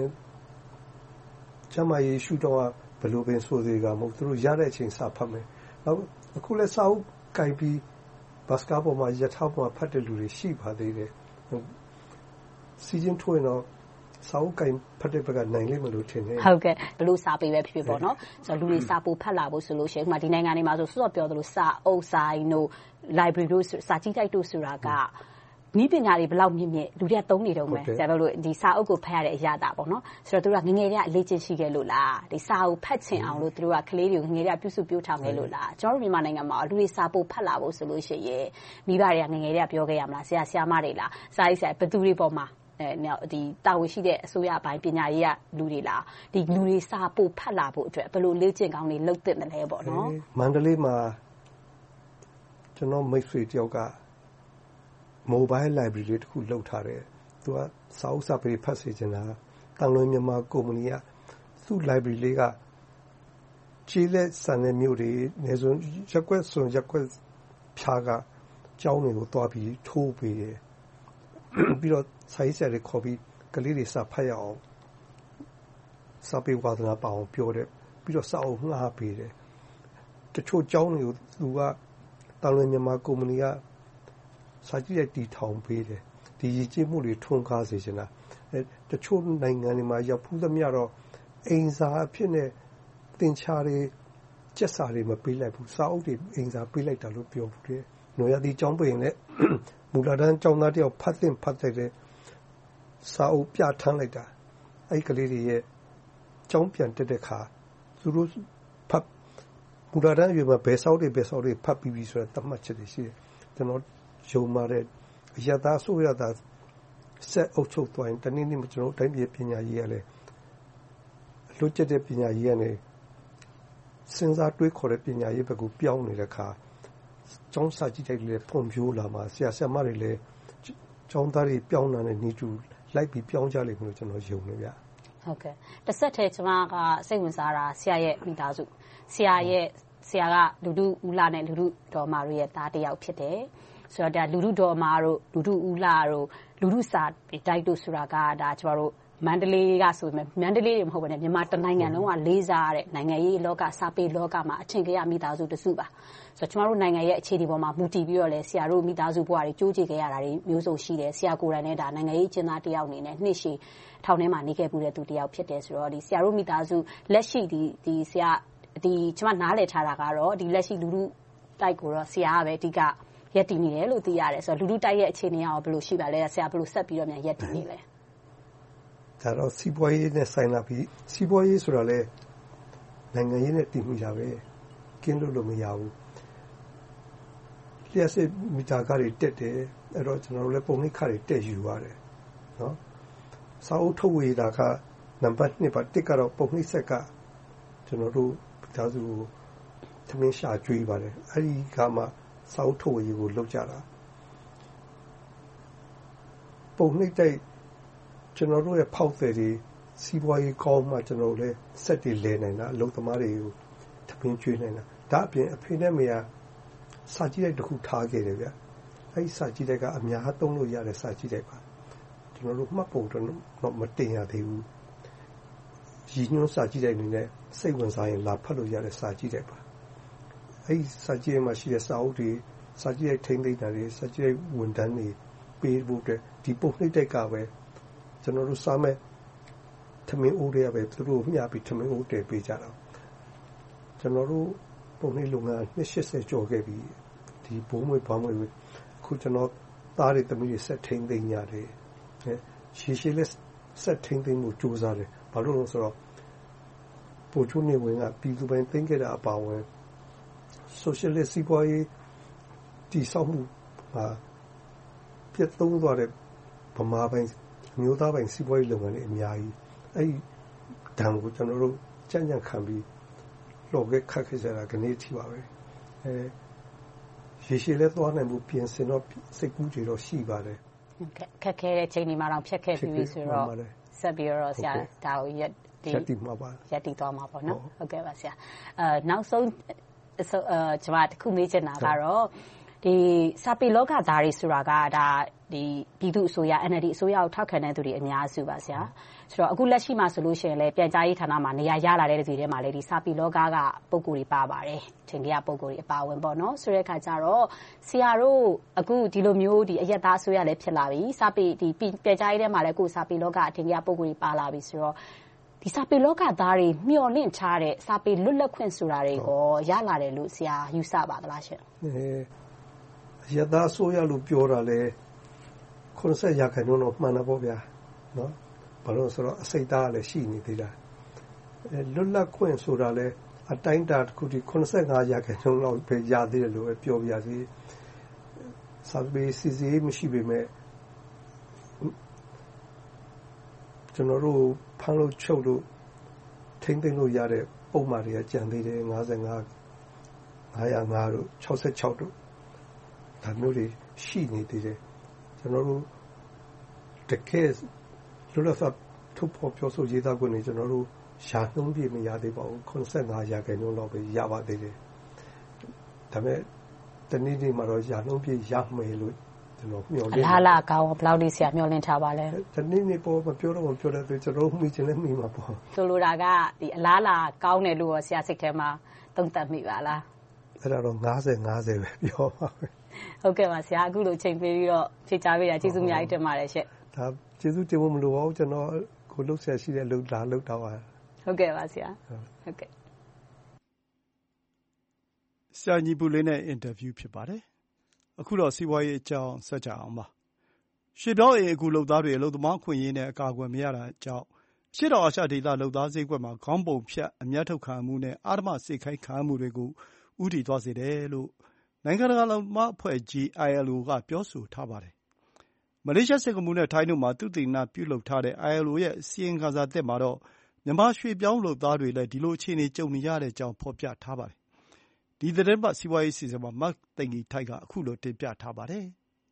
ကျမယေရှုတော်ကဘယ်လိုပင်ဆိုသေးကမဟုတ်သူတို့ရတဲ့အချိန်စာဖတ်မယ်နောက်အခုလည်းစာအုပ်ကင်ပြီးဘတ်စကားပေါ်မှာရထားပေါ်မှာဖတ်တဲ့လူတွေရှိပါသေးတယ်စီဇန်2တော့စာအုပ်ကင်ဖတ်တဲ့ဘက်ကနိုင်လိမ့်မလို့ထင်တယ်ဟုတ်ကဲ့ဘလို့စာပေပဲဖြစ်ဖြစ်ပေါ့နော်ဆိုတော့လူတွေစာပို့ဖတ်လာဖို့ဆိုလို့ရှိရင်ဥပမာဒီနိုင်ငံတွေမှာဆိုစောစောပြောသလိုစာအုပ်ဆိုင်တို့ library တို့စာကြည့်တိုက်တို့ဆိုတာကနီးပညာတွေဘယ်လောက်မြင့်မြင့်လူတွေကသုံးနေတော့မယ်ဆရာပြောလို့ဒီစာအုပ်ကိုဖတ်ရတဲ့အရာတာပေါ့နော်ဆိုတော့သူတို့ကငငယ်တွေကလေ့ကျင့်ရှိခဲ့လို့လားဒီစာအုပ်ဖတ်ချင်အောင်လို့သူတို့ကကလေးတွေကိုငငယ်တွေကပြုစုပြောင်းထောင်ခဲ့လို့လားကျွန်တော်တို့မြန်မာနိုင်ငံမှာလူတွေစာပို့ဖတ်လာဖို့ဆိုလို့ရှိရင်မိဘတွေကငငယ်တွေကပြောခဲ့ရမလားဆရာဆရာမတွေလားစာရေးဆရာဘယ်သူတွေပေါ်မှာဒီတာဝန်ရှိတဲ့အစိုးရအပိုင်းပညာရေးကလူတွေလားဒီလူတွေစာပို့ဖတ်လာဖို့အတွက်ဘယ်လိုလေ့ကျင့်ကောင်းတွေလုပ်သင့်တယ်ပေါ့နော်မန္တလေးမှာကျွန်တော်မိတ်ဆွေတယောက်က mobile library လေးတစ်ခုလုပ်ထားတယ်သူကစာအုပ်စာပေဖတ်စေချင်တာတန်လွင်မြန်မာကုမ္ပဏီကသူ့ library လေးကခြေလက်စံတဲ့မြို့တွေနေစွန်ရက်ွက်စွန်ရက်ွက်ဖြားကကျောင်းတွေကိုတွားပြီးထိုးပေးတယ်ပြီးတော့စာရေးဆရာတွေခေါ်ပြီးကလေးတွေစာဖတ်ရအောင်စာပေဝါသနာပါအောင်ပြောတယ်ပြီးတော့စာအုပ်ငှားပေးတယ်တချို့ကျောင်းတွေကိုသူကတန်လွင်မြန်မာကုမ္ပဏီကစာကြည့်တဲ့တီထောင်ပေးတယ်ဒီရည်ကြည်မှုတွေထွန်းကားစေချင်တာတချို့နိုင်ငံတွေမှာရောက်ဖူးသမျှတော့အိမ်စာအဖြစ်နဲ့သင်္ချာတွေကျက်စာတွေမပေးလိုက်ဘူးစာအုပ်တွေအိမ်စာပေးလိုက်တာလို့ပြောဘူးတယ်။နိုရသည်ကျောင်းပိန်နဲ့မူလာတန်းကျောင်းသားတယောက်ဖတ်တဲ့စာအုပ်ပြထမ်းလိုက်တာအဲ့ကလေးတွေရဲ့ကျောင်းပြန်တက်တဲ့ခါသူတို့ဖတ်မူလာတန်းအရွယ်မှာဘယ်စောက်တွေဖတ်ပြီးပြီဆိုတော့သတ်မှတ်ချက်တွေရှိတယ်ကျွန်တော်ယုံမှာတဲ့အရသာဆိုရတာဆက်အုပ်ချုပ်သွားရင်တနည်းနည်းကျွန်တော်တိုင်းပြည်ပညာရေးရလဲအလွတ်ကျတဲ့ပညာရေးကနေစဉ်းစားတွေးခေါ်တဲ့ပညာရေးဘက်ကိုပြောင်းနေတဲ့အခါကျောင်းစာကြည့်တိုက်တွေဖွံ့ဖြိုးလာမှာဆရာဆရာမတွေလည်းကျောင်းသားတွေပြောင်းလာတဲ့နေတူလိုက်ပြီးပြောင်းကြလိမ့်မယ်လို့ကျွန်တော်ယုံနေဗျဟုတ်ကဲ့တစ်ဆက်တည်းကျွန်မကစိတ်ဝင်စားတာဆရာရဲ့မိသားစုဆရာကလူထုဦးလာနဲ့လူထုတော်မာတို့ရဲ့သားတစ်ယောက်ဖြစ်တယ်ဆိုတော့ဒါလူထုတော်မာတို့လူထုဦးလာတို့လူထုစာတိုက်တို့ဆိုတာကဒါကျွန်တော်တို့မန္တလေးကဆိုပေမဲ့မန္တလေးတွေမဟုတ်ဘဲနဲ့မြန်မာတနိုင်ငံလုံးကလေးစားရတဲ့နိုင်ငံရေးလောကစာပေလောကမှာအထင်ကြီးမိသားစုတစုပါဆိုတော့ကျွန်တော်တို့နိုင်ငံရဲ့အခြေအနေပေါ်မှာမူတည်ပြီးတော့လဲဆရာတို့မိသားစုဘဝတွေကြိုးကြည့်ခဲ့ရတာတွေမျိုးစုံရှိတယ်ဆရာကိုယ်တိုင်နဲ့ဒါနိုင်ငံရေးကျင်းသားတယောက်အနေနဲ့နှစ်ရှည်ထောင်ထဲမှာနေခဲ့မှုတဲ့သူတယောက်ဖြစ်တယ်ဆိုတော့ဒီဆရာတို့မိသားစုလက်ရှိဒီဆရာဒီကျွန်မနားလည်ထားတာကတော့ဒီလက်ရှိလူထုတိုက်ကိုတော့ဆရာကပဲအဓိကရက်တည်နေတယ်လို့သိရတယ်ဆိုတော့လူထုတိုက်ရဲ့အခြေအနေကဘယ်လိုရှိပါလဲဆရာဘယ်လိုဆက်ပြီးတော့မြန်ရက်တည်နေလဲဒါတော့စီးပွားရေးနဲ့ဆိုင်လာပြီးစီးပွားရေးဆိုတာလဲနိုင်ငံရေးနဲ့တည်မှုကြပဲကင်းလို့မရဘူးလျှက်စစ်မီတာကားတွေတက်တယ်အဲ့တော့ကျွန်တော်တို့လည်းပုံနှိပ်ခါတွေတက်ယူရတယ်နော်စာအုပ်ထုတ်ဝေတာကနံပါတ်1ပါ1ကတော့ပုံနှိပ်ဆက်ကကျွန်တော်တို့သားစုကိုသမင်းရှာကျွေးပါတယ်အဲ့ဒီကမှစောက်ထုတ်ရေးကိုလုပ်ကြတာပုံနှိမ့်တိုက်ကျွန်တော်တို့ရဲ့ဖောက်သည်တွေစီးပွားရေးကောင်းမှကျွန်တော်လည်းစက်တွေလဲနိုင်တာအလုပ်သမားတွေကိုသမင်းကျွေးနိုင်တာဒါအပြင်အဖေနဲ့မေကစာကြည့်တိုက်တစ်ခုထားခဲ့တယ်ဗျအဲ့ဒီစာကြည့်တိုက်ကအများသုံးလို့ရတဲ့စာကြည့်တိုက်ပါကျွန်တော်တို့မှတ်ပုံတော့မတင်ရသေးဘူးရည်ညွှန်းစာကြည့်တိုက်နေနဲ့စိတ်ဝင်စားရင်လာဖတ်လို့ရတဲ့စာကြည့်တိုက်ပါအဲ့ဒီစာကြည့်မှာရှိတဲ့စာအုပ်တွေစာကြည့်တိုက်ထိန်းသိမ်းတာတွေစာကြည့်တိုက်ဝန်ထမ်းတွေပေးဖို့အတွက်ဒီပုံနှိမ့်တိုက်ကပဲကျွန်တော်တို့စားမဲ့ထမင်းအိုးတွေကပဲသူတို့မျှပြီးထမင်းအိုးတည်ပေးကြတာကျွန်တော်တို့ပုံနှိမ့်လုပ်ငန်း280ကျော်ခဲ့ပြီဒီဘုံမွေဘာမွေအခုကျွန်တော်သားတွေသမီးတွေဆက်ထိန်းသိမ်းရတယ်ရှေးလက်ဆက်ထိန်းသိမ်းမှုစူးစမ်းတယ်ဘာလို့လဲဆိုတော့ပို့ချုံနေဝင်ကပြည်သူပိုင်းသိမ်းခဲ့တာအပါဝင် socialist စီးပွားရေးတည်ဆောက်မှုပြတ်သုံးသွားတဲ့ဗမာပိုင်းမျိုးသားပိုင်းစီးပွားရေးလုပ်ငန်းတွေအများကြီးအဲ့ဒီဒဏ်ကိုကျွန်တော်တို့ကြံ့ကြံ့ခံပြီးလောကခက်ခဲကြတာကနေထိပါပဲရေရှည်လဲသွားနိုင်မှုပြင်ဆင်တော့စိတ်ကူးကြတော့ရှိပါတယ်ခက်ခဲတဲ့ချိန်ဒီမှာတော့ဖြတ်ခဲ့ပြီးဆိုတော့ဆက်ပြီးတော့ဆရာဒါကိုရက်တီမှာပါရက်တီသွားမှာပေါ့နော်ဟုတ်ကဲ့ပါဆရာနောက်ဆုံးကျွန်မတခုမေးချင်တာကတော့ဒီစာပေလောကသားတွေဆိုတာကဒါဒီပြည်သူအစိုးရ NLD အစိုးရကိုထောက်ခံတဲ့သူတွေအများစုပါဆရာဆိုတော့အခုလက်ရှိမှာဆိုလို့ရှိရင်လည်းပြန်ကြားရေးဌာနမှာနေရာရလာတဲ့သူတွေထဲမှာလည်းဒီစာပေလောကကပုံကိုယ်တွေပါပါတယ်ထင်ကြပုံကိုယ်တွေအပါဝင်ပေါ့နော်ဆိုတဲ့အခါကျတော့ဆရာတို့အခုဒီလိုမျိုးဒီအရက်သားအစိုးရလည်းဖြစ်လာပြီစာပေဒီပြန်ကြားရေးထဲမှာလည်းကိုယ်စာပေလောကအထင်ကြပုံကိုယ်တွေပါလာပြီဆိုတော့ဒီစာပေလောကသားတွေမျှော်လင့်ထားတဲ့စာပေလွတ်လပ်ခွင့်ဆိုတာတွေကိုရလာတယ်လို့ဆရာယူဆပါသလားရှင်ရသားဆိုရလို့ပြောတာလေ90ရာခိုင်နှုန်းတော့မှန်တာပေါ့ဗျာနော်ဘာလို့ဆိုတော့အစိတ်သားလည်းရှိနေသေးတာလွတ်လပ်ခွင့်ဆိုတာလေအတိုင်းတာတစ်ခုဒီ85ရာခိုင်နှုန်းလောက်ပဲရသေးတယ်လို့ပြောပြရစီစာပေစီစီမရှိပေမဲ့ကျွန်တော်တို့ဖမ်းလို့ချုပ်လို့ထိမ့်သိမ်းလို့ရတဲ့ပုံမှန်တွေကကြံသေးတယ်55 505တို့66တို့ဒါမျိုးတွေရှိနေသေးတယ်ကျွန်တော်တို့တကယ်လွတ်လပ်စွာထုတ်ဖော်ပြောဆိုရေးသားခွင့်တွေကျွန်တော်တို့ရှာနှုံးပြမရသေးပါဘူး85ရာခိုင်နှုန်းလောက်ပဲရပါသေးတယ်ဒါပေမဲ့တနေ့နေ့မှာတော့ရှာနှုံးပြရမယ်လို့ကျွန်တော်မျှော်လင့်လားလားကောင်းဘယ်လောက်လေးဆရာမျှော်လင့်ထားပါလဲတနေ့နေ့ပေါ်မပြောတော့ပြောတဲ့ကျွန်တော်မှီချင်လဲမှီမှာပေါ့ဆိုလိုတာကဒီအလားလားကောင်းတယ်လို့ဆရာစိတ်ထဲမှာသုံးသပ်မိပါလားအဲ့ဒါတော့50ပဲပြောပါမယ်ဟုတ်ကဲ့ပါဆရာအခုလိုချိန်ပေးပြီးတော့ဖြေချပေးတာကျေးဇူးအများကြီးတင်ပါတယ်ရှင့်ဒါကျေးဇူးတင်ဖို့မလိုပါဘူးကျွန်တော်ကိုလှုပ်ရှားရှိတဲ့လှုပ်တော့ပါဟုတ်ကဲ့ပါဆရာဟုတ်ကဲ့ဆရာညီပူလေးနဲ့အင်တာဗျူးဖြစ်ပါတယ်အခုတော့စီးပွားရေးအကြောင်းဆက်ကြအောင်ပါရွှေပြောင်းအခုလုပ်သားတွေအလုပ်သမားခွင့်ရေးနဲ့အကာအကွယ်မရတာကြောင့်ရှေ့တော်အာရှဒေသလုပ်သားဈေးကွက်မှာခေါင်းပုံဖြတ်အမြတ်ထုတ်ခံမှုနဲ့အာဓမ္မစေခိုင်းခံမှုတွေကိုဥတီသွားစေတယ်လို့နိုင်ငံတကာလုံမအဖွဲ့ကြီး ILO ကပြောဆိုထားပါတယ်မလေးရှားစင်ကာပူနဲ့ထိုင်းတို့မှာသုတေသနပြုလုပ်ထားတဲ့ ILO ရဲ့အစီရင်ခံစာသစ်မှာတော့မြန်မာရွှေပြောင်းလုပ်သားတွေလည်းဒီလိုအခြေအနေကြုံနေရတဲ့အကြောင်းဖော်ပြထားပါတယ်ဒီသတင်းပတ်စီးပွားရေးစီစဉ်မှာမတ်သိင်္ဂီထိုက်ကအခုလိုတင်ပြထားပါတယ်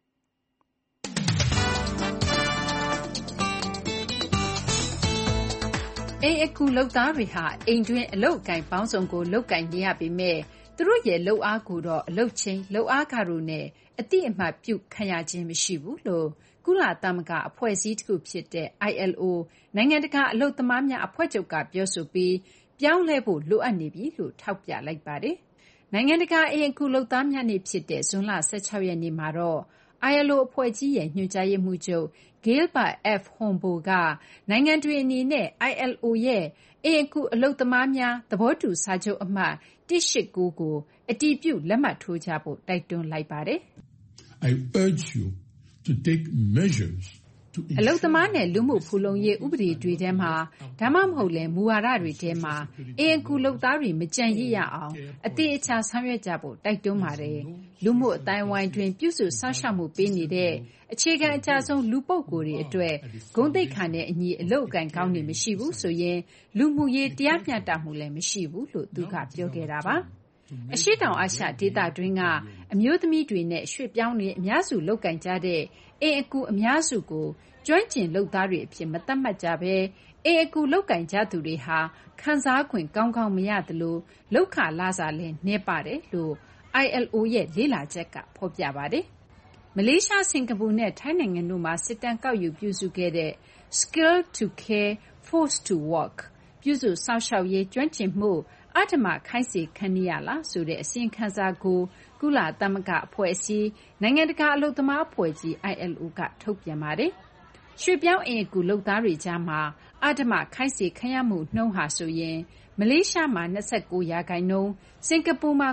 အိမ်အကူလုပ်သားတွေဟာအိမ်တွင်းအလုပ်အကိုင်ပေါင်းစုံကိုလုပ်ကိုင်နေရပေမဲ့သူတို့ရဲ့လုပ်အားကိုတော့အလုပ်ချိန်လုပ်အားခတို့နဲ့အတိအမှတ်ပြုခံရခြင်းမရှိဘူးလို့ကုလသမဂ္ဂအဖွဲ့အစည်းတစ်ခုဖြစ်တဲ့ ILO နိုင်ငံတကာအလုပ်သမားများအဖွဲ့ချုပ်ကပြောဆိုပြီးပြောင်းလဲဖို့လိုအပ်နေပြီလို့ထောက်ပြလိုက်ပါတယ်။နိုင်ငံတကာအိမ်အကူလုပ်သားများနေ့ဖြစ်တဲ့ဇွန်လ16ရက်နေ့မှာတော့ ILO အဖွဲ့ကြီးရဲ့ညွှန်ကြားရေးမှူးချုပ် Gilbert F. Humbo ကနိုင်ငံတွေအနေနဲ့ ILO ရဲ့အိမ်အကူအလုပ်သမားများသဘောတူစာချုပ်အမှတ်189ကိုအတည်ပြုလက်မှတ်ထိုးကြဖို့တိုက်တွန်းလိုက်ပါတယ်။ I urge you to take measures အလုပ်သမားနဲ့လူမှုဖူလုံရေးဥပဒေတွေထဲမှာဒါမှမဟုတ်လည်းမူဝါဒတွေထဲမှာအင်အကူလုပ်သားတွေမကြံရစ်ရအောင်အသေးအချာဆောင်ရွက်ကြဖို့တိုက်တွန်းပါတယ်။လူမှုအတိုင်းဝိုင်းတွင်ပြုစုစောင့်ရှောက်မှုပေးနေတဲ့အခြေခံအကျဆုံးလူပုဂ္ဂိုလ်တွေအတွက်ဂုဏ်သိက္ခာနဲ့အညီအလုပ်အကိုင်ကောင်းတွေမရှိဘူးဆိုရင်လူမှုရေးတရားမျှတမှုလည်းမရှိဘူးလို့သူကပြောခဲ့တာပါ။အရှေ့တောင်အာရှဒေသတွင်းကအမျိုးသမီးတွေနဲ့ရွှေ့ပြောင်းတွေအများစုလုပ်ကိုင်ကြတဲ့အင်အကူအများစုကိုကျွမ်းကျင်လုပ်သားတွေအဖြစ်မသတ်မှတ်ကြဘဲအင်အကူလုပ်ကိုင်ကြသူတွေဟာခံစားခွင့်ကောင်းကောင်းမရသလိုလုပ်ခလစာလည်းနည်းပါတယ်လို့ ILO ရဲ့လေ့လာချက်ကဖော်ပြပါတယ်။မလေးရှားစင်ကာပူနဲ့ထိုင်းနိုင်ငံတို့မှာစစ်တမ်းကောက်ယူပြုစုခဲ့တဲ့ Skill to Care Force to Work ပြုစုစောင့်ရှောက်ရေးကျွမ်းကျင်မှုအဓမ္မခိုင်းစေခံရလားဆိုတဲ့အစီရင်ခံစာကိုကုလသမဂ္ဂအဖွဲ့အစည်းနိုင်ငံတကာအလုပ်သမားအဖွဲ့ကြီး ILO ကထုတ်ပြန်ပါတယ်။ရွှေ့ပြောင်းအင်အကူလုပ်သားတွေကြားမှာအဓမ္မခိုင်းစေခံရမှုနှုန်းဟာဆိုရင်မလေးရှားမှာ29%စင်ကာပူမှာ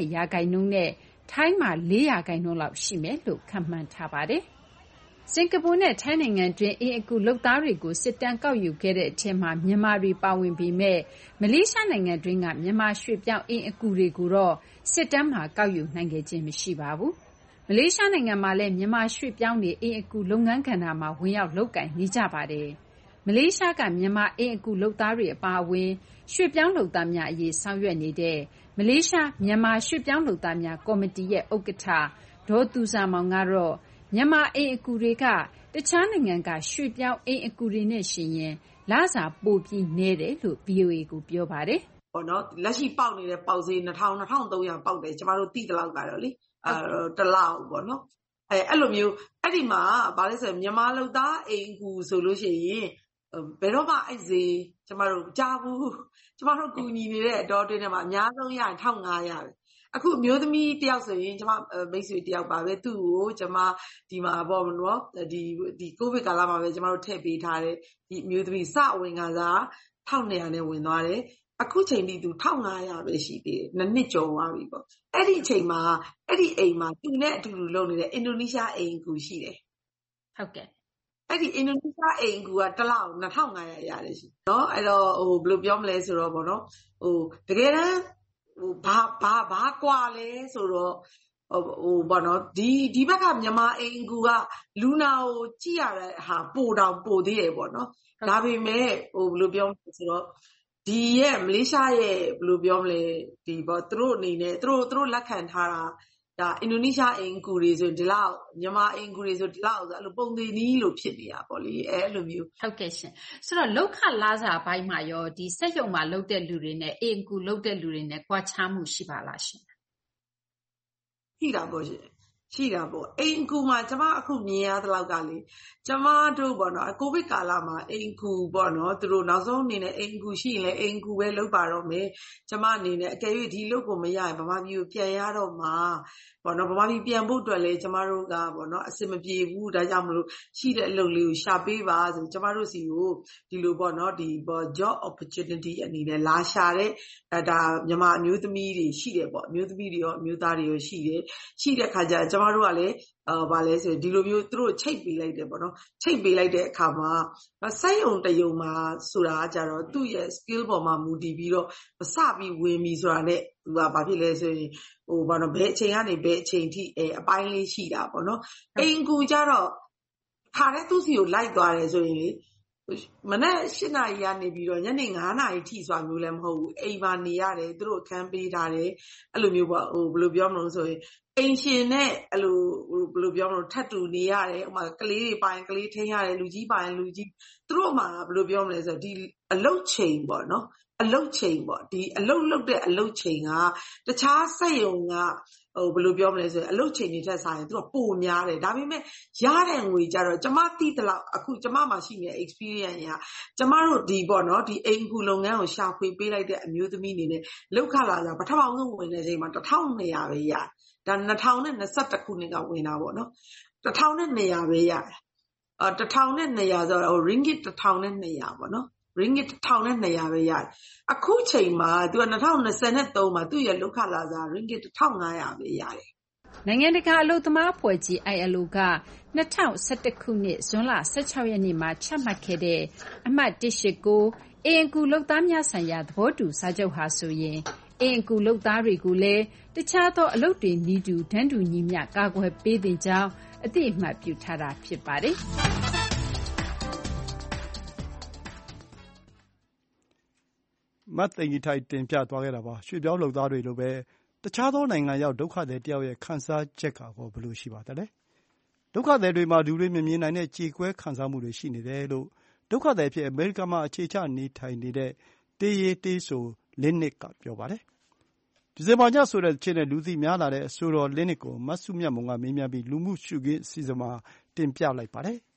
9%နဲ့ထိုင်းမှာ4%လောက်ရှိမယ်လို့ခန့်မှန်းထားပါတယ်။စင်ကာပူနဲ့ထိုင်းနိုင်ငံတွင်းအင်အကူလုပ်သားတွေကိုစစ်တမ်းကောက်ယူခဲ့တဲ့အထက်မှာမြန်မာတွေပါဝင်ပေမဲ့မလေးရှားနိုင်ငံတွင်းကမြန်မာရွှေ့ပြောင်းအင်အကူတွေကိုတော့စစ်တမ်းမှာကောက်ယူနိုင်ခဲ့ခြင်းမရှိပါဘူး။မလေးရှားနိုင်ငံမှာလည်းမြန်မာရွှေ့ပြောင်းတွေအင်အကူလုပ်ငန်းကဏ္ဍမှာဝင်ရောက်လုပ်ကိုင်နေကြပါတယ်။မလေးရှားကမြန်မာအင်အကူလုပ်သားတွေအပါအဝင်ရွှေ့ပြောင်းလုပ်သားများအရေးဆောင်ရွက်နေတဲ့မလေးရှားမြန်မာရွှေ့ပြောင်းလုပ်သားများကော်မတီရဲ့ဥက္ကဋ္ဌဒေါ်သူဇာမောင်ကတော့မြန်မာအင်အကူတွေကတခြားနိုင်ငံကရွှေ့ပြောင်းအင်အကူတွေနဲ့ယှဉ်ရင်လစာပိုပြီးနည်းတယ်လို့ VOA ကိုပြောပါတယ်။ပေါ့နော်လက်ရှိပေါက်နေတဲ့ပေါက်ဈေး2300ပေါက်တယ်ကျမတို့သိသလောက်ကတော့လေတလောက်ပေါ့နော်အဲ့လိုမျိုးအဲ့ဒီမှာဗာလဲဆိုမြန်မာလုပ်သားအင်အကူဆိုလို့ရှိရင်ဘယ်တော့မှအဲ့ဈေးကျမတို့ကြားဘူးကျမတို့ကူညီနေတဲ့အတော်တွင်းထဲမှာအများဆုံးရရင်1500ပဲအခုအမျိုးသမီးတယောက်ဆိုရင်ကျမမိတ်ဆွေတယောက်ပါပဲသူ့ကိုကျမဒီမှာပေါ့နော်ဒီကိုဗစ်ကာလမှာပဲကျမတို့ထည့်ပေးထားတဲ့ဒီအမျိုးသမီးစဝင်ကစား1200နဲ့ဝင်သွားတယ်အခုချိန်ထိသူ1500ပဲရှိသေးတယ်နှစ်နှစ်ကျော်သွားပြီပေါ့အဲ့ဒီအချိန်မှာအဲ့ဒီအိမ်မှာသူနဲ့အတူတူလုပ်နေတဲ့အင်ဒိုနီးရှားအိမ်ကူရှိတယ်ဟုတ်ကဲ့အဲ့ဒီအင်ဒိုနီးရှားအိမ်ကူကတစ်လောက်2500ရတယ်ရှိနော်အဲ့တော့ဘယ်လိုပြောမလဲဆိုတော့ပေါ့နော်တကယ်တမ်းဘာကွာလဲဆိုတော့ပေါ့နော်ဒီဘက်ကမြန်မာအိမ်ကူကလူနာကိုကြည့်ရတဲ့ဟာပိုသေးတယ်ပေါ့နော်ဒါပေမဲ့ဘယ်လိုပြောမလဲဆိုတော့ဒီရဲ့မလေးရှားရဲ့ဘယ်လိုပြောမလဲဒီပေါ့သူတို့အနေနဲ့သူတို့လက်ခံထားတာဒါအင်ဒိုနီးရှားအိမ်ကူတွေဆိုဒီလောက်မြန်မာအိမ်ကူတွေဆိုဒီလောက်ဆိုအဲ့လိုပုံသေးနီးလို့ဖြစ်နေတာပေါ့လေအဲ့လိုမျိုးဟုတ်ကဲ့ရှင်ဆိုတော့လောက်ခလာစာဘိုင်းမှာရောဒီစက်ရုံမှာလုပ်တဲ့လူတွေနဲ့အိမ်ကူလုပ်တဲ့လူတွေနဲ့ကွာခြားမှုရှိပါလားရှင်ရှိတာပေါ့ရှင်ရှိတာပေါ့အိမ်ကူမှာကျမအခုမြင်ရသလောက်ကလေကျမတို့ပေါ့နော်ကိုဗစ်ကာလမှာအိမ်ကူပေါ့နော်သူတို့နောက်ဆုံးအနေနဲ့အိမ်ကူရှိရင်လည်းအိမ်ကူပဲလုပ်ပါတော့မယ်ကျမအနေနဲ့အကယ်၍ဒီလုပ်ကိုမရရင်ဗမာပြည်ကိုပြန်ရတော့မှာပေါ့နော်ဗမာပြည်ပြန်ဖို့အတွက်လည်းကျမတို့ကပေါ့နော်အဆင်မပြေဘူးဒါကြောင့်မလို့ရှိတဲ့အလုပ်လေးကိုရှာပေးပါဆိုကျမတို့စီကိုဒီလိုပေါ့နော်ဒီ job opportunity အနေနဲ့လာရှာတဲ့ဒါမြန်မာအမျိုးသမီးတွေရှိတယ်ပေါ့အမျိုးသမီးတွေရောအမျိုးသားတွေရောရှိတဲ့ခါကျကျမတို့ကလည်းဗာလဲဆိုဒီလိုမျိုးသူတို့ချိတ်ပေးလိုက်တယ်ပေါ့နော်ချိတ်ပေးလိုက်တဲ့အခါမှာစိုက်ရုံတရုံမှာဆိုတာကြတော့သူ့ရဲ့ skill ပေါ်မှာမူတည်ပြီးတော့စပြီးဝင်ပြီဆိုတာနဲ့သူကဘာဖြစ်လဲဆိုရင်ဘာလို့ဘယ်အချိန်ကနေဘယ်အချိန်ထိအပိုင်းလေးရှိတာပေါ့နော်အိမ်ကူကြတော့ခါတဲ့သူ့စီကိုလိုက်သွားတယ်ဆိုရင်လေမနက်8နာရီကနေပြီးတော့ညနေ9နာရီထိဆိုတာမျိုးလည်းမဟုတ်ဘူးအိမ်မှာနေရတယ်သူတို့အခန်းပေးထားတယ်အဲ့လိုမျိုးပေါ့ဘယ်လိုပြောမလို့ဆိုရင်အိမ်ရှင်နဲ့အဲ့လိုဘယ်လိုပြောမလို့ထပ်တူနေရတယ်ဥပမာကလေးတွေပိုင်းကလေးထိန်းရတယ်လူကြီးပိုင်းလူကြီးသူတို့မှာဘယ်လိုပြောမလဲဆိုတော့ဒီအလုတ်ချိန်ပေါ့နော်အလုတ်ချိန်ပေါ့ဒီအလုတ်လုပ်တဲ့အလုတ်ချိန်ကတခြားစက်ရုံကဘယ်လိုပြောမလဲဆိုရင်အလုတ်ချိန်တွေထက်ဆိုင်သူကပိုများတယ်ဒါပေမဲ့ရတဲ့ငွေကြတော့ကျမသိသလောက်အခုကျမမှာရှိနေတဲ့ experience ကကျမတို့ဒီပေါ့နော်ဒီအိမ်ကူလုပ်ငန်းကိုရှာဖွေပေးလိုက်တဲ့အမျိုးသမီးအနေနဲ့လောက်ခလာကြပထမဆုံးဝင်တဲ့အချိန်မှာ1200ပဲရတယ်ဒါ2021ခုနှစ်ကဝင်တာပေါ့နော်1200ပဲရတယ်1200ဆိုတော့ ringgit 1200ပေါ့နော်ringgit 1200ပဲရတယ်အခုချိန်မှာသူက2023မှာသူ့ရဲ့လောက်ခလာစား ringgit 1500ပဲရတယ်နိုင်ငံတကာအလုပ်သမားအဖွဲ့ကြီး ILO က2011ခုနှစ်ဇွန်လ16ရက်နေ့မှာချမှတ်ခဲ့တဲ့အမှတ်189အိမ်အကူလုပ်သားများဆိုင်ရာသဘောတူစာချုပ်ဟာဆိုရင်အိမ်အကူလုပ်သားတွေကိုလည်းတခြားသောအလုပ်တွေနည်းတူတန်းတူညီမျှကာကွယ်ပေးသင့်ကြောင်းအသိအမှတ်ပြုထားတာဖြစ်ပါတယ်။မတ်သိင်္ဂီထိုက်တင်ပြသွားခဲ့တာပါ။ရွှေ့ပြောင်းလုပ်သားတွေလိုပဲတခြားသောနိုင်ငံရောက်ဒုက္ခသည်တယောက်ရဲ့ခံစားချက်ကဘယ်လိုရှိပါသလဲ။ဒုက္ခသည်တွေမှာလူတွေမမြင်နိုင်တဲ့ကြေကွဲခံစားမှုတွေရှိနေတယ်လို့ဒုက္ခသည်အဖြစ်အမေရိကန်မှာအခြေချနေထိုင်နေတဲ့တေးရေးတေးဆိုလင်းနစ်ကပြောပါတယ်။ဒီဇင်ဘာညဆိုတဲ့ချင်းနဲ့လူသိများလာတဲ့အဆိုတော်လင်းနစ်ကိုမဆုမြတ်မွန်ကမေးမြန်းပြီးလူမှုရှုခင်းအစီအစဉ်မှာတင်ပြလိုက်ပါတယ်။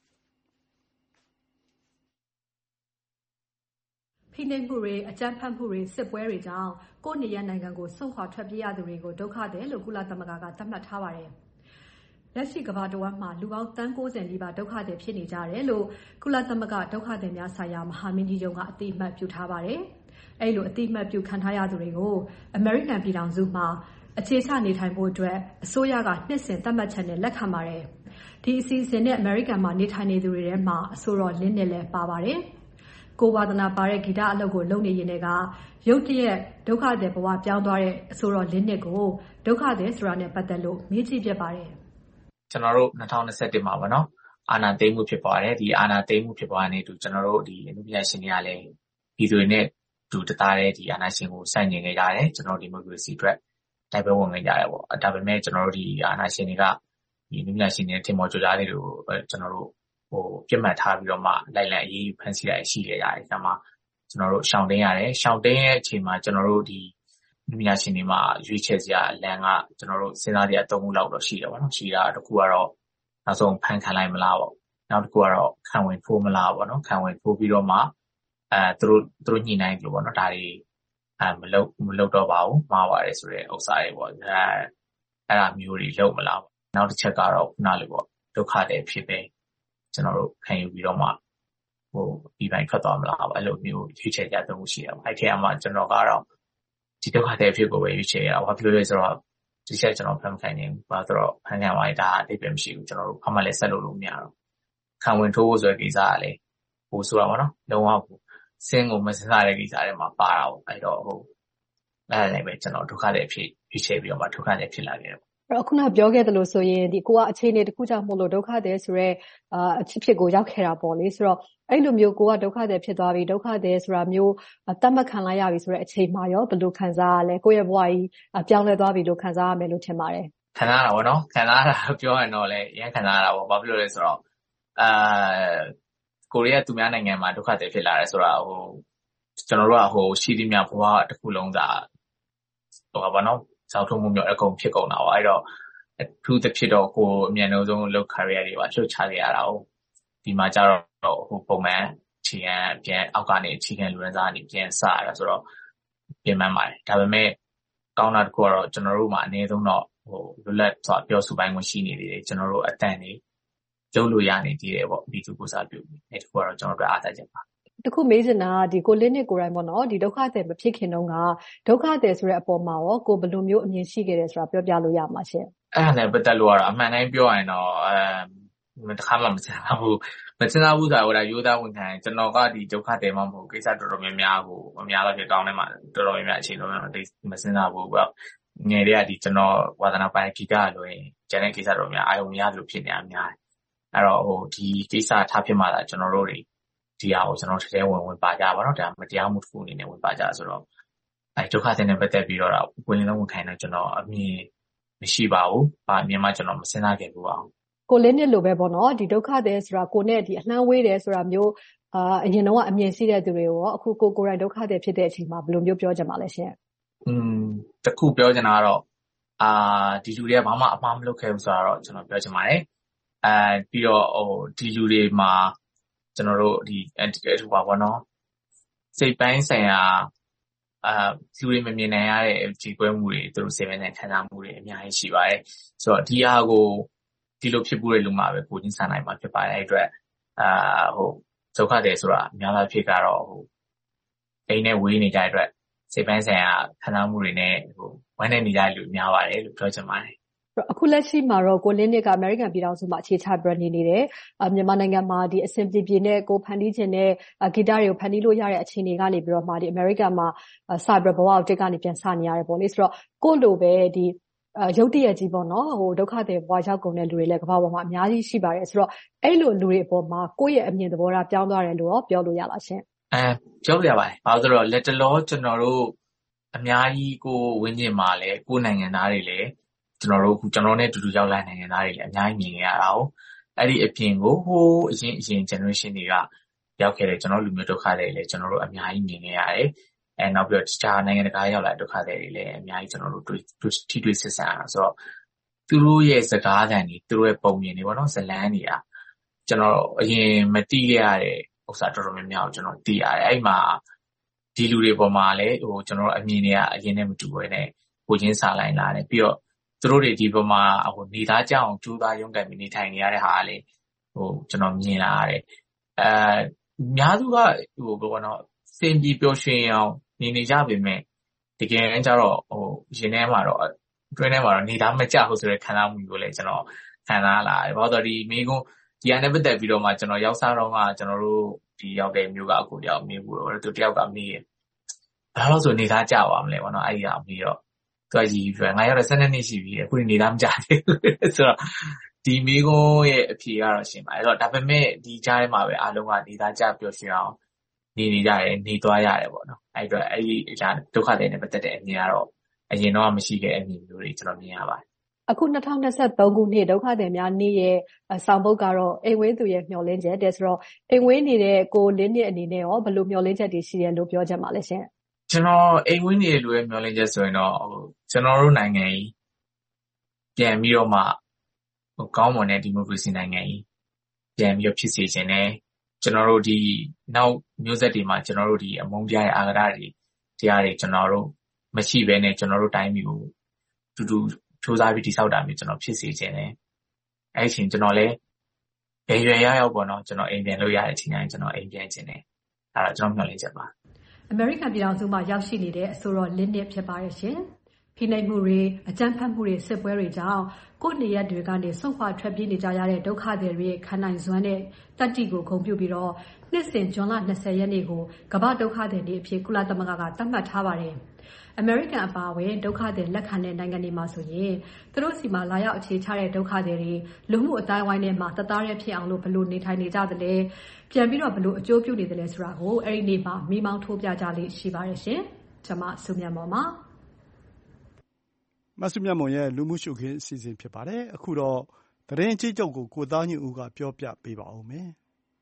ဖိနှိပ်မှုတွေအကြမ်းဖက်မှုတွေစစ်ပွဲတွေကြောင့်ကိုယ့်နေရနိုင်ငံကိုစွန့်ခွာထွက်ပြေးရသူတွေကိုဒုက္ခသည်လို့ကုလသမဂ္ဂကသတ်မှတ်ထားပါတယ်။လက်ရှိကမ္ဘာတဝန်းမှာလူပေါင်းသန်း90နီးပါးဒုက္ခသည်ဖြစ်နေကြတယ်လို့ကုလသမဂ္ဂဒုက္ခသည်များဆိုင်ရာမဟာမင်းကြီးရုံးကအသိအမှတ်ပြုထားပါတယ်။အဲဒီလိုအသိအမှတ်ပြုခံထားရသူတွေကိုအမေရိကန်ပြည်ထောင်စုမှာအခြေချနေထိုင်ဖို့အတွက်အစိုးရကနှစ်စဉ်သတ်မှတ်ချက်နဲ့လက်ခံပါတယ်။ဒီအစီအစဉ်နဲ့အမေရိကန်မှာနေထိုင်နေသူတွေထဲမှာအဆိုတော်လင်းနဲ့လည်းပါပါတယ်။ကိုဝါသနာပါတဲ့ဂီတအလုပ်ကိုလုပ်နေရင်လည်းရုတ်တရက်ဒုက္ခသည်ဘဝပြောင်းသွားတဲ့အဆိုတော်လင်းနစ်ကိုဒုက္ခသည်ဆိုတာနဲ့ပတ်သက်လို့မေးကြည့်ပြပါတယ်။ကျွန်တော်တို့2021မှာပေါ့နော်အာဏာသိမ်းမှုဖြစ်သွားတယ်ဒီအာဏာသိမ်းမှုဖြစ်သွားတဲ့နေ့တူကျွန်တော်တို့ဒီအမှုပညာရှင်တွေကလည်းဒီတွေနဲ့တူတသားတဲ့ဒီအာဏာရှင်ကိုစိုက်နေကြရတယ်ကျွန်တော်ဒီမိုကရေစီအတွက်တိုက်ပွဲဝင်နေကြတယ်ပေါ့ဒါပေမဲ့ကျွန်တော်တို့ဒီအာဏာရှင်တွေကဒီအမှုပညာရှင်တွေထင်ပေါ်ကြွကြားလေးတွေကိုကျွန်တော်တို့ပြတ်မှတ်ထားပြီးတော့မှလိုက်လံအရေးဖန်ဆီးရရှိခဲ့ရတယ်ဒါမှကျွန်တော်တို့ရှောင်တင်းရတယ်ရှောင်တင်းရဲ့အချိန်မှာကျွန်တော်တို့ဒီပညာရှင်တွေမှာရွေးချယ်စရာအလံကကျွန်တော်တို့စဉ်းစားကြရ3ခုလောက်တော့ရှိတယ်ပေါ့နော်ရှိတာတစ်ခုကတော့နောက်ဆုံးဖန်ခံလိုက်မလားပေါ့နောက်တစ်ခုကတော့ခံဝင်ထိုးမလားပေါ့နော်ခံဝင်ထိုးပြီးတော့မှသူတို့ညှိနှိုင်းကြလို့ပေါ့နော်ဒါတွေမလုပ်တော့ပါဘူးမှားပါတယ်ဆိုတဲ့ဥစ္စာတွေပေါ့အဲ့ဒါမျိုးတွေလုပ်မလားပေါ့နောက်တစ်ချက်ကတော့ခုနလိုပေါ့ဒုက္ခတွေဖြစ်ပဲကျွန်တော်တို့ခံယူပြီးတော့မှဒီပိုင်းထွက်သွားမလားအဲ့လိုမျိုးရွေးချယ်ကြသုံးရှိတယ်အဲ့ထဲမှာကျွန်တော်ကတော့ဒီဒုက္ခတွေဖြစ်ကိုပဲရွေးချယ်ရတာဘာဖြစ်လို့လဲဆိုတော့ဒီချက်ကျွန်တော်ဖန်ခိုင်းနေဘာဆိုတော့ဖန်ခံသွားတာအတိတ်ပဲမရှိဘူးကျွန်တော်တို့အမှလည်းဆက်လို့မရတော့ခံဝင်ထိုးဖို့ဆိုတဲ့ကိစ္စကလည်းဟိုဆိုတော့ဗောနော်လုံးဝစင်းကိုမစစားတဲ့ကိစ္စတွေမှာပါတာပေါ့အဲ့တော့အဲ့ဒါလည်းပဲကျွန်တော်ဒုက္ခတွေဖြစ်ရွေးချယ်ပြီးတော့မှဒုက္ခတွေဖြစ်လာခဲ့တယ်ခုနပြောခဲ့သလိုဆိုရင်ဒီကိုကအခြေအနေတစ်ခုကြောင့်မို့လို့ဒုက္ခသည်ဆိုရဲအဖြစ်ကိုရောက်ခဲ့တာပေါ့လေဆိုတော့အဲ့လိုမျိုးကိုကဒုက္ခသည်ဖြစ်သွားပြီဒုက္ခသည်ဆိုတာမျိုးတတ်မှတ်ခံလိုက်ရပြီဆိုတဲ့အချိန်မှာရောဘယ်လိုခံစားရလဲကိုယ့်ရဲ့ဘဝကြီးပြောင်းလဲသွားပြီလို့ခံစားရမယ်လို့ထင်ပါတယ်ခံစားရတာပေါ့နော်ခံစားရတာပြောရင်တော့လည်းအရင်ခံစားရတာပေါ့ဘာဖြစ်လို့လဲဆိုတော့ကိုရီးယားသူများနိုင်ငံမှာဒုက္ခသည်ဖြစ်လာတယ်ဆိုတာကျွန်တော်တို့ကရှိသမျှဘဝတစ်ခုလုံးသာဘာနော်စောက်ထုံးမှုမျိုးအကုန်ဖြစ်ကုန်တာပါအဲ့တော့အထူးသဖြင့်တော့ကိုအမြန်ဆုံးလုပ် career တွေပါလှုပ်ချခဲ့ရတာ哦ဒီမှာကျတော့ပုံမှန်ခြေခံပြန်အောက်ကနေခြေခံလူရင်းစားကနေပြန်စရတာဆိုတော့ပြင်မှန်းပါတယ်ဒါပေမဲ့ကောင်းတာတစ်ခုကတော့ကျွန်တော်တို့မှာအနည်းဆုံးတော့လွတ်လပ်စွာပြောဆိုပိုင်းဝင်ရှိနေတယ်ကျွန်တော်တို့အတန်နေလုပ်လို့ရနေသေးတယ်ပေါ့ဒီသူကိုစားပြုအဲ့ဒီကတော့ကျွန်တော်တို့အားသာချက်ပါတခုမေးချင်တာဒီကိုလင်းနစ်ကိုယ်တိုင်ပေါ့နော်ဒီဒုက္ခသည်မဖြစ်ခင်တုန်းကဒုက္ခသည်ဆိုတဲ့အပေါ်မှာရောကိုဘယ်လိုမျိုးအမြင်ရှိခဲ့တယ်ဆိုတာပြောပြလို့ရမှာရှင်အဲ့ဒါနဲ့ပတ်သက်လို့ကတော့အမှန်တိုင်းပြောရရင်တော့တခါမှမစဉ်းစားဘူးဆိုတာကရိုးသားဝန်ခံကျွန်တော်ကဒီဒုက္ခသည်မှမဟုတ်ကိစ္စတော်တော်များများကိုအများလောက်ဖြစ်ကောင်းနေမှာတော်တော်များများအချိန်လုံးမစဉ်းစားဘူးပေါ့ငယ်တဲ့ကဒီကျွန်တော်ဝါသနာပိုင်းဂီတလို့ရင်ကျန်တဲ့ကိစ္စတော်များအာရုံမရလို့ဖြစ်နေတာများတယ်အဲ့တော့ဒီကိစ္စထားဖြစ်မှသာကျွန်တော်တို့တွေဒီဟာကိုကျွန်တော်ထဲဝင်ပါကြပါတော့ဒါမတရားမှုတစ်ခုအနေနဲ့ဝင်ပါကြဆိုတော့အဲဒုက္ခတဲ့နဲ့ပတ်သက်ပြီးတော့ဝင်လုံးဝင်ခိုင်းတော့ကျွန်တော်အမြင်မရှိပါဘူး။အမြင်မှကျွန်တော်မစဉ်းစားခဲ့ဘူးအောင်။ကိုလင်းနစ်လိုပဲပေါ့နော်ဒီဒုက္ခတဲ့ဆိုတာကိုနဲ့ဒီအနှမ်းဝေးတယ်ဆိုတာမျိုးအရင်တော့အမြင်ရှိတဲ့သူတွေကိုရောအခုကိုယ်တိုင်ဒုက္ခတဲ့ဖြစ်တဲ့အချိန်မှာဘယ်လိုမျိုးပြောချင်ပါလဲရှင်။တခုပြောချင်တာကတော့ဒီလူတွေကဘာမှအမှားမလုပ်ခဲ့ဘူးဆိုတော့ကျွန်တော်ပြောချင်ပါတယ်။ပြီးတော့ဒီလူတွေမှာကျွန်တော်တို့ဒီဟိုပါဘောနော်စိတ်ပိုင်းဆိုင်ရာလူတွေမမြင်နိုင်ရတဲ့ခြေကွဲမှုတွေသူတို့စိတ်ပိုင်းဆိုင်ခံစားမှုတွေအများကြီးရှိပါတယ်ဆိုတော့ဒီဟာကိုဒီလိုဖြစ်ပူးတဲ့လူမှာပဲကိုချင်းဆန်နိုင်မှာဖြစ်ပါတယ်အဲ့အတွက်ဒုက္ခတွေဆိုတာအများအားဖြင့်ကတော့အိမ်နဲ့ဝေးနေကြတဲ့အတွက်စိတ်ပိုင်းဆိုင်ရာခံစားမှုတွေနဲ့ဝမ်းနေနေကြတဲ့လူများပါတယ်လို့ပြောချင်ပါတယ်အခုလက်ရှိမှာတော့ကိုလင်းနစ်ကအမေရိကန်ပြည်ထောင်စုမှာအခြေချပြီးနေတယ်မြန်မာနိုင်ငံမှာဒီအဆင်ပြေနဲ့ကိုဖန်တီးခြင်းနဲ့ဂီတတွေကိုဖန်တီးလို့ရတဲ့အခြေအနေကနေပြီးတော့မှဒီအမေရိကန်မှာစာပြီးဘဝအတစ်ကနေပြန်စနေရတယ်ပေါ့လေဆိုတော့ကိုလိုပဲဒီရုပ်တရက်ကြီးပေါ့နော်ဟိုဒုက္ခတွေဘဝရောက်ကုန်တဲ့လူတွေလည်းကမ္ဘာပေါ်မှာအများကြီးရှိပါတယ်ဆိုတော့အဲ့လိုလူတွေအပေါ်မှာကိုယ့်ရဲ့အမြင်သဘောထားပြောင်းသွားတယ်လို့ရောပြောလို့ရလားရှင်ပြောလို့ရပါတယ်ဘာလို့ဆိုတော့လက်တလောကျွန်တော်တို့အများကြီးကိုဝင်းကျင်မှာလည်းကိုယ်နိုင်ငံသားတွေလည်းကျွန်တော်နဲ့အတူတူရောက်လာနိုင်ငံသားတွေလည်းအများကြီးမြင်နေရတာ哦အဲ့ဒီအပြင်ကိုဟိုအရင် generation တွေကရောက်ခဲ့တဲ့ကျွန်တော်လူမျိုးဒုက္ခတွေလည်းကျွန်တော်တို့အများကြီးမြင်နေရတယ်နောက်ပြီးတော့တခြားနိုင်ငံတကာရောက်လာဒုက္ခတွေလည်းအများကြီးကျွန်တော်တို့ထိတွေ့ဆက်ဆံအောင်ဆိုတော့သူတို့ရဲ့စကားသံတွေသူတို့ရဲ့ပုံမြင်တွေပေါ့နော်ဇလန်းတွေကကျွန်တော်အရင်မသိခဲ့ရတဲ့ဥစ္စာတော်တော်များများကိုကျွန်တော်သိရတယ်အဲ့မှာဒီလူတွေပေါ်မှာလည်းဟိုကျွန်တော်အမြင်တွေကအရင်နဲ့မတူဘဲနဲ့ကိုချင်းစာလိုက်လာတယ်ပြီးတော့သူတို့တွေဒီပေါ်မှာဟိုနေသားကြအောင်ကြိုးစားရုန်းကန်ပြီးနေထိုင်နေရတဲ့ဟာလည်းဟိုကျွန်တော်မြင်လာရတယ်များစုကဟိုဘောနော်စင်ပြီးပျော်ရွှင်အောင်နေကြပေမဲ့တကယ်ကျတော့ဟိုရင်ထဲမှာတော့တွင်းထဲမှာတော့နေသားမကြဟုတ်ဆိုတဲ့ခံစားမှုမျိုးလည်းကျွန်တော်ခံစားလာတယ်ဘာလို့ဒီမိကုန်းဒီအနေနဲ့ပတ်သက်ပြီးတော့မှကျွန်တော်ရောက်စားတော့မှကျွန်တော်တို့ဒီရောက်တဲ့မျိုးကအကိုတယောက်မေးဘူးတော့သူတယောက်ကမေးတယ်ဘာလို့ဆိုနေသားကြပါမလဲဘောနော်အဲ့ဒီကမေးတော့သူကကြီးပြငါရောက်တဲ့12နှစ်ရှိပြီအခုနေသားမကြသေးဘူးဆိုတော့ဒီမိကုန်းရဲ့အဖြေကတော့ရှင်းပါတယ်အဲ့တော့ဒါပေမဲ့ဒီကြားထဲမှာပဲအားလုံးကနေသားကြပျော်ရွှင်အောင်နေကြရတယ်နေသွားရတယ်ပေါ့နော်အဲ့တော့အဲ့ဒီဒုက္ခတွေနဲ့ပတ်သက်တဲ့အမြင်ကတော့အရင်တော့မရှိခဲ့တဲ့အမြင်မျိုးတွေကျွန်တော်မြင်ရပါတယ်အခု2023ခုနှစ်ဒုက္ခတွေများနေ့ရဲ့ဆောင်ပုဒ်ကတော့အိမ်ဝင်းသူရဲ့မျှော်လင့်ချက်တဲ့ဆိုတော့အိမ်ဝင်းနေတဲ့ကိုလင်းရဲ့အနေနဲ့ရောဘယ်လိုမျှော်လင့်ချက်တွေရှိတယ်လို့ပြောချင်ပါလဲရှင်ကျွန်တော်အိမ်ဝင်းနေတဲ့လူရဲ့မျှော်လင့်ချက်ဆိုရင်တော့ကျွန်တော်တို့နိုင်ငံကြီးပြန်ပြီးတော့မှကောင်းမွန်တဲ့ဒီမိုကရေစီနိုင်ငံကြီးပြန်ပြီးတော့ဖြစ်စေခြင်းနဲ့ကျွန်တော်တို့ဒီနောက်မျိုးဆက်တွေမှာကျွန်တော်တို့ဒီအမုန်းတရားရဲ့အာဃာတတွေတရားတွေကျွန်တော်တို့မရှိဘဲနဲ့ကျွန်တော်တို့တိုင်းပြည်ကိုတူတူစူးစမ်းပြီးတည်ဆောက်တာမျိုးကျွန်တော်ဖြစ်စေခြင်းနဲ့အဲ့ဒီချိန်ကျွန်တော်လည်းဘယ်ရွယ်ရောက်ပေါ့နော်ကျွန်တော်အိမ်ပြန်လို့ရတဲ့အချိန်တိုင်းကျွန်တော်အိမ်ပြန်ခြင်းနဲ့အဲ့တော့ကျွန်တော်မျှော်လင့်ချက်ပါအမေရိကန်ပြည်ထောင်စုမှာရောက်ရှိနေတဲ့အဆိုတော်လင်းနစ်ဖြစ်ပါတယ်ရှင်ဖိနှိပ်မှုတွေအကြမ်းဖက်မှုတွေစစ်ပွဲတွေကြောင့်ကိုယ့်နေရာတွေကနေစွန့်ခွာထွက်ပြေးနေကြရတဲ့ဒုက္ခသည်တွေခံနိုင်စွမ်းတဲ့တတ္တိကိုဂုဏ်ပြုပြီးတော့နှစ်စဉ်ဇွန်လ20ရက်နေ့ကိုကမ္ဘာဒုက္ခသည်နေ့အဖြစ်ကုလသမဂ္ဂကသတ်မှတ်ထားပါတယ်အမေရိကန်အပါအဝင်ဒုက္ခသည်လက်ခံတဲ့နိုင်ငံတွေမှာဆိုရင်သူတို့စီမှာလာရောက်အခြေချတဲ့ဒုက္ခသည်တွေလူမှုအတိုင်းအဝိုင်းထဲမှာတသားရဲဖြစ်အောင်လို့ဘလို့နေထိုင်နေကြသလဲပြန်ပြီးတော့ဘလို့အကျိုးပြုနေသလဲဆိုတာကိုအဲ့ဒီနေ့မှာမိမောင်းထိုးပြကြလေးရှိပါတယ်ရှင်ကျွန်မစုမြတ်မော်ပါမဆုမြတ်မွန်ရဲ့လူမှုရှုခင်းအစီအစဉ်ဖြစ်ပါတယ်အခုတော့သတင်းကြီးချုပ်ကိုသားညွန့်ဦးကပြောပြပေးပါဦးမယ်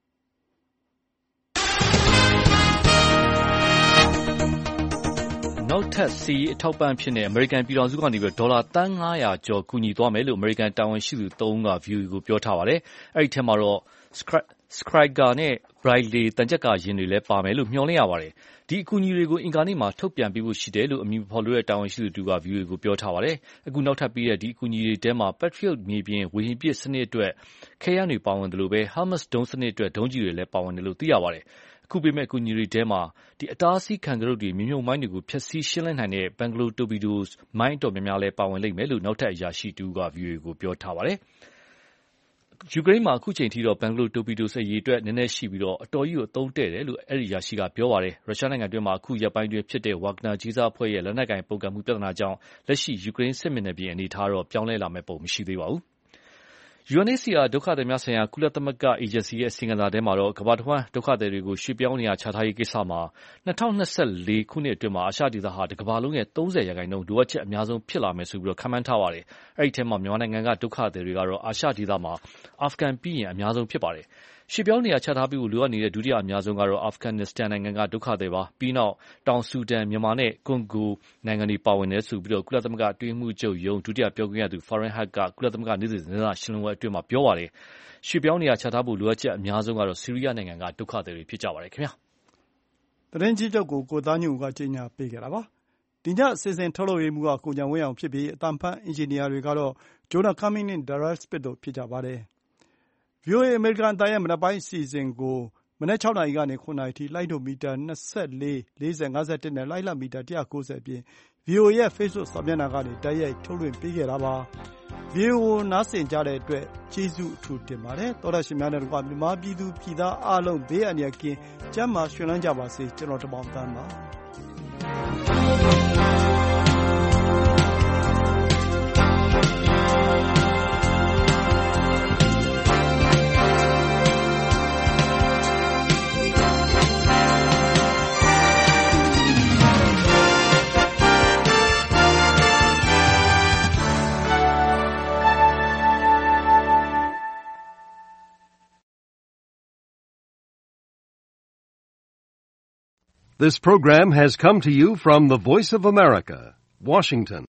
နောက်ထပ်စီအထောက်ပံ့ဖြစ်တဲ့အမေရိကန်ပြည်ထောင်စုကနေပြီးဒေါ်လာသန်း900ကျော်ကူညီသွားမယ်လို့အမေရိကန်တာဝန်ရှိသူ3ဦးက VOA ကိုပြောထားပါတယ်အဲ့ဒီထက်မှာတော့ Skygar နဲ့ Bradley တန်ကြပ်ကာယာဉ်တွေလည်းပါမယ်လို့မျှော်လင့်ရပါတယ်ဒီအကူအညီတွေကိုအင်္ဂါနေ့မှာထုတ်ပြန်ပေးဖို့ရှိတယ်လို့အမည်ဖော်လို့တဲ့တာဝန်ရှိသူတူက VOA ကိုပြောထားပါတယ်အခုနောက်ထပ်ပြီးတဲ့ဒီအကူအညီတွေထဲမှာ Patriot မြေပြင်ဝေဟင်ပစ်စနစ်အတွက်ခဲယမ်းတွေပါဝင်တယ်လို့ပဲ Hamas ဒုံးစနစ်အတွက်ဒုံးကျည်တွေလည်းပါဝင်တယ်လို့သိရပါတယ်အခုပေးမဲ့အကူအညီတွေထဲမှာဒီအတားအဆီးခံကရုတ်တွေမြေမြုပ်မိုင်းတွေကိုဖျက်ဆီးရှင်းလင်းနိုင်တဲ့ Bangalore Torpedoes မိုင်းတော်များများလည်းပါဝင်လိမ့်မယ်လို့နောက်ထပ်အရာရှိတူက VOA ကိုပြောထားပါတယ်ယူကရိန်းမှာအခုချိန်ထိတော့ Bangalore Torpedoes အရေးအတွက်နည်းနည်းရှိပြီးတော့အတော်ကြီးကိုအသုံးတဲ့တယ်လို့အဲ့ဒီအရာရှိကပြောပါတယ်ရုရှားနိုင်ငံတွင်းမှာအခုရက်ပိုင်းတွင်ဖြစ်တဲ့ Wagner ကြီးစားအဖွဲ့ရဲ့လက်နက်ကင်ပုန်ကန်မှုပြဿနာကြောင့်လက်ရှိယူကရိန်းစစ်မျက်နှာပြင်အနေအထားတော့ပြောင်းလဲလာမဲ့ပုံမရှိသေးပါဘူးUNHCR ဒုက္ခသည်များဆိုင်ရာကုလသမဂ္ဂအေဂျင်စီရဲ့အစီရင်ခံစာထဲမှာတော့ကမ္ဘာတဝန်းဒုက္ခသည်တွေကိုရွှေ့ပြောင်းနေရာချထားရေးကိစ္စမှာ2024ခုနှစ်အတွင်းမှာအာရှဒေသဟာတစ်ကမ္ဘာလုံးရဲ့30%လိုအပ်ချက်အများဆုံးဖြစ်လာမယ်ဆိုပြီးတော့ခန့်မှန်းထားပါတယ်။အဲဒီထဲမှာမြန်မာနိုင်ငံကဒုက္ခသည်တွေကတော့အာရှဒေသမှာအာဖဂန်ပြီးရင်အများဆုံးဖြစ်ပါတယ်။ရွှေ့ပြောင်းနေရာချထားပြီးလိုအပ်နေတဲ့ဒုတိယအများဆုံးကတော့အာဖဂန်နစ္စတန်နိုင်ငံကဒုက္ခသည်ပါပြီးနောက်တောင်ဆူဒန်မြန်မာနဲ့ကွန်ဂိုနိုင်ငံတွေပါဝင်တယ်ဆိုပြီးတော့ကုလသမဂ္ဂအတွင်းမှုချုပ်ရုံးဒုတိယပြောခွင့်ရသူ Farhan Haq ကကုလသမဂ္ဂနေ့စဉ်သတင်းစာရှင်းလင်းပွဲအတွင်းမှာပြောပါတယ်ရွှေ့ပြောင်းနေရာချထားဖို့လိုအပ်ချက်အများဆုံးကတော့ဆီးရီးယားနိုင်ငံကဒုက္ခသည်တွေဖြစ်ကြပါတယ်ခင်ဗျာသတင်းကြီးချုပ်ကိုသားညွန့်ကကြေညာပေးခဲ့တာပါဒီညအစီအစဉ်ထုတ်လုပ်ရေးမှူးကကိုကြံဝင်းအောင်ဖြစ်ပြီးအတန်ဖန်အင်ဂျင်နီယာတွေကတော့ဂျိုနာကာမင်းနဲ့ဒါရက်စပစ်တို့ဖြစ်ကြပါတယ်VOA အမေရိကန်အသံရဲ့မနက်ပိုင်းအစီအစဉ်ကိုမနက် 6 နာရီကနေ 9 နာရီအထိ လိုင်းဒိုမီတာ 24, 40, 51 နဲ့ လှိုင်းလမီတာ 190 အပြင် VOA ရဲ့ Facebook စာမျက်နှာကနေ တိုက်ရိုက်ထုတ်လွှင့်ပေးခဲ့တာပါ။ VOA ကိုနားဆင်ကြတဲ့အတွက်ကျေးဇူးအထူးတင်ပါတယ်။သောတရှင်များနဲ့တကွမြန်မာပြည်သူပြည်သားအားလုံးဘေးအန္တရာယ်ကင်းကျန်းမာရွှင်လန်းကြပါစေ။ကျွန်တော်တမောင်သန်းပါ။ This program has come to you from the Voice of America, Washington.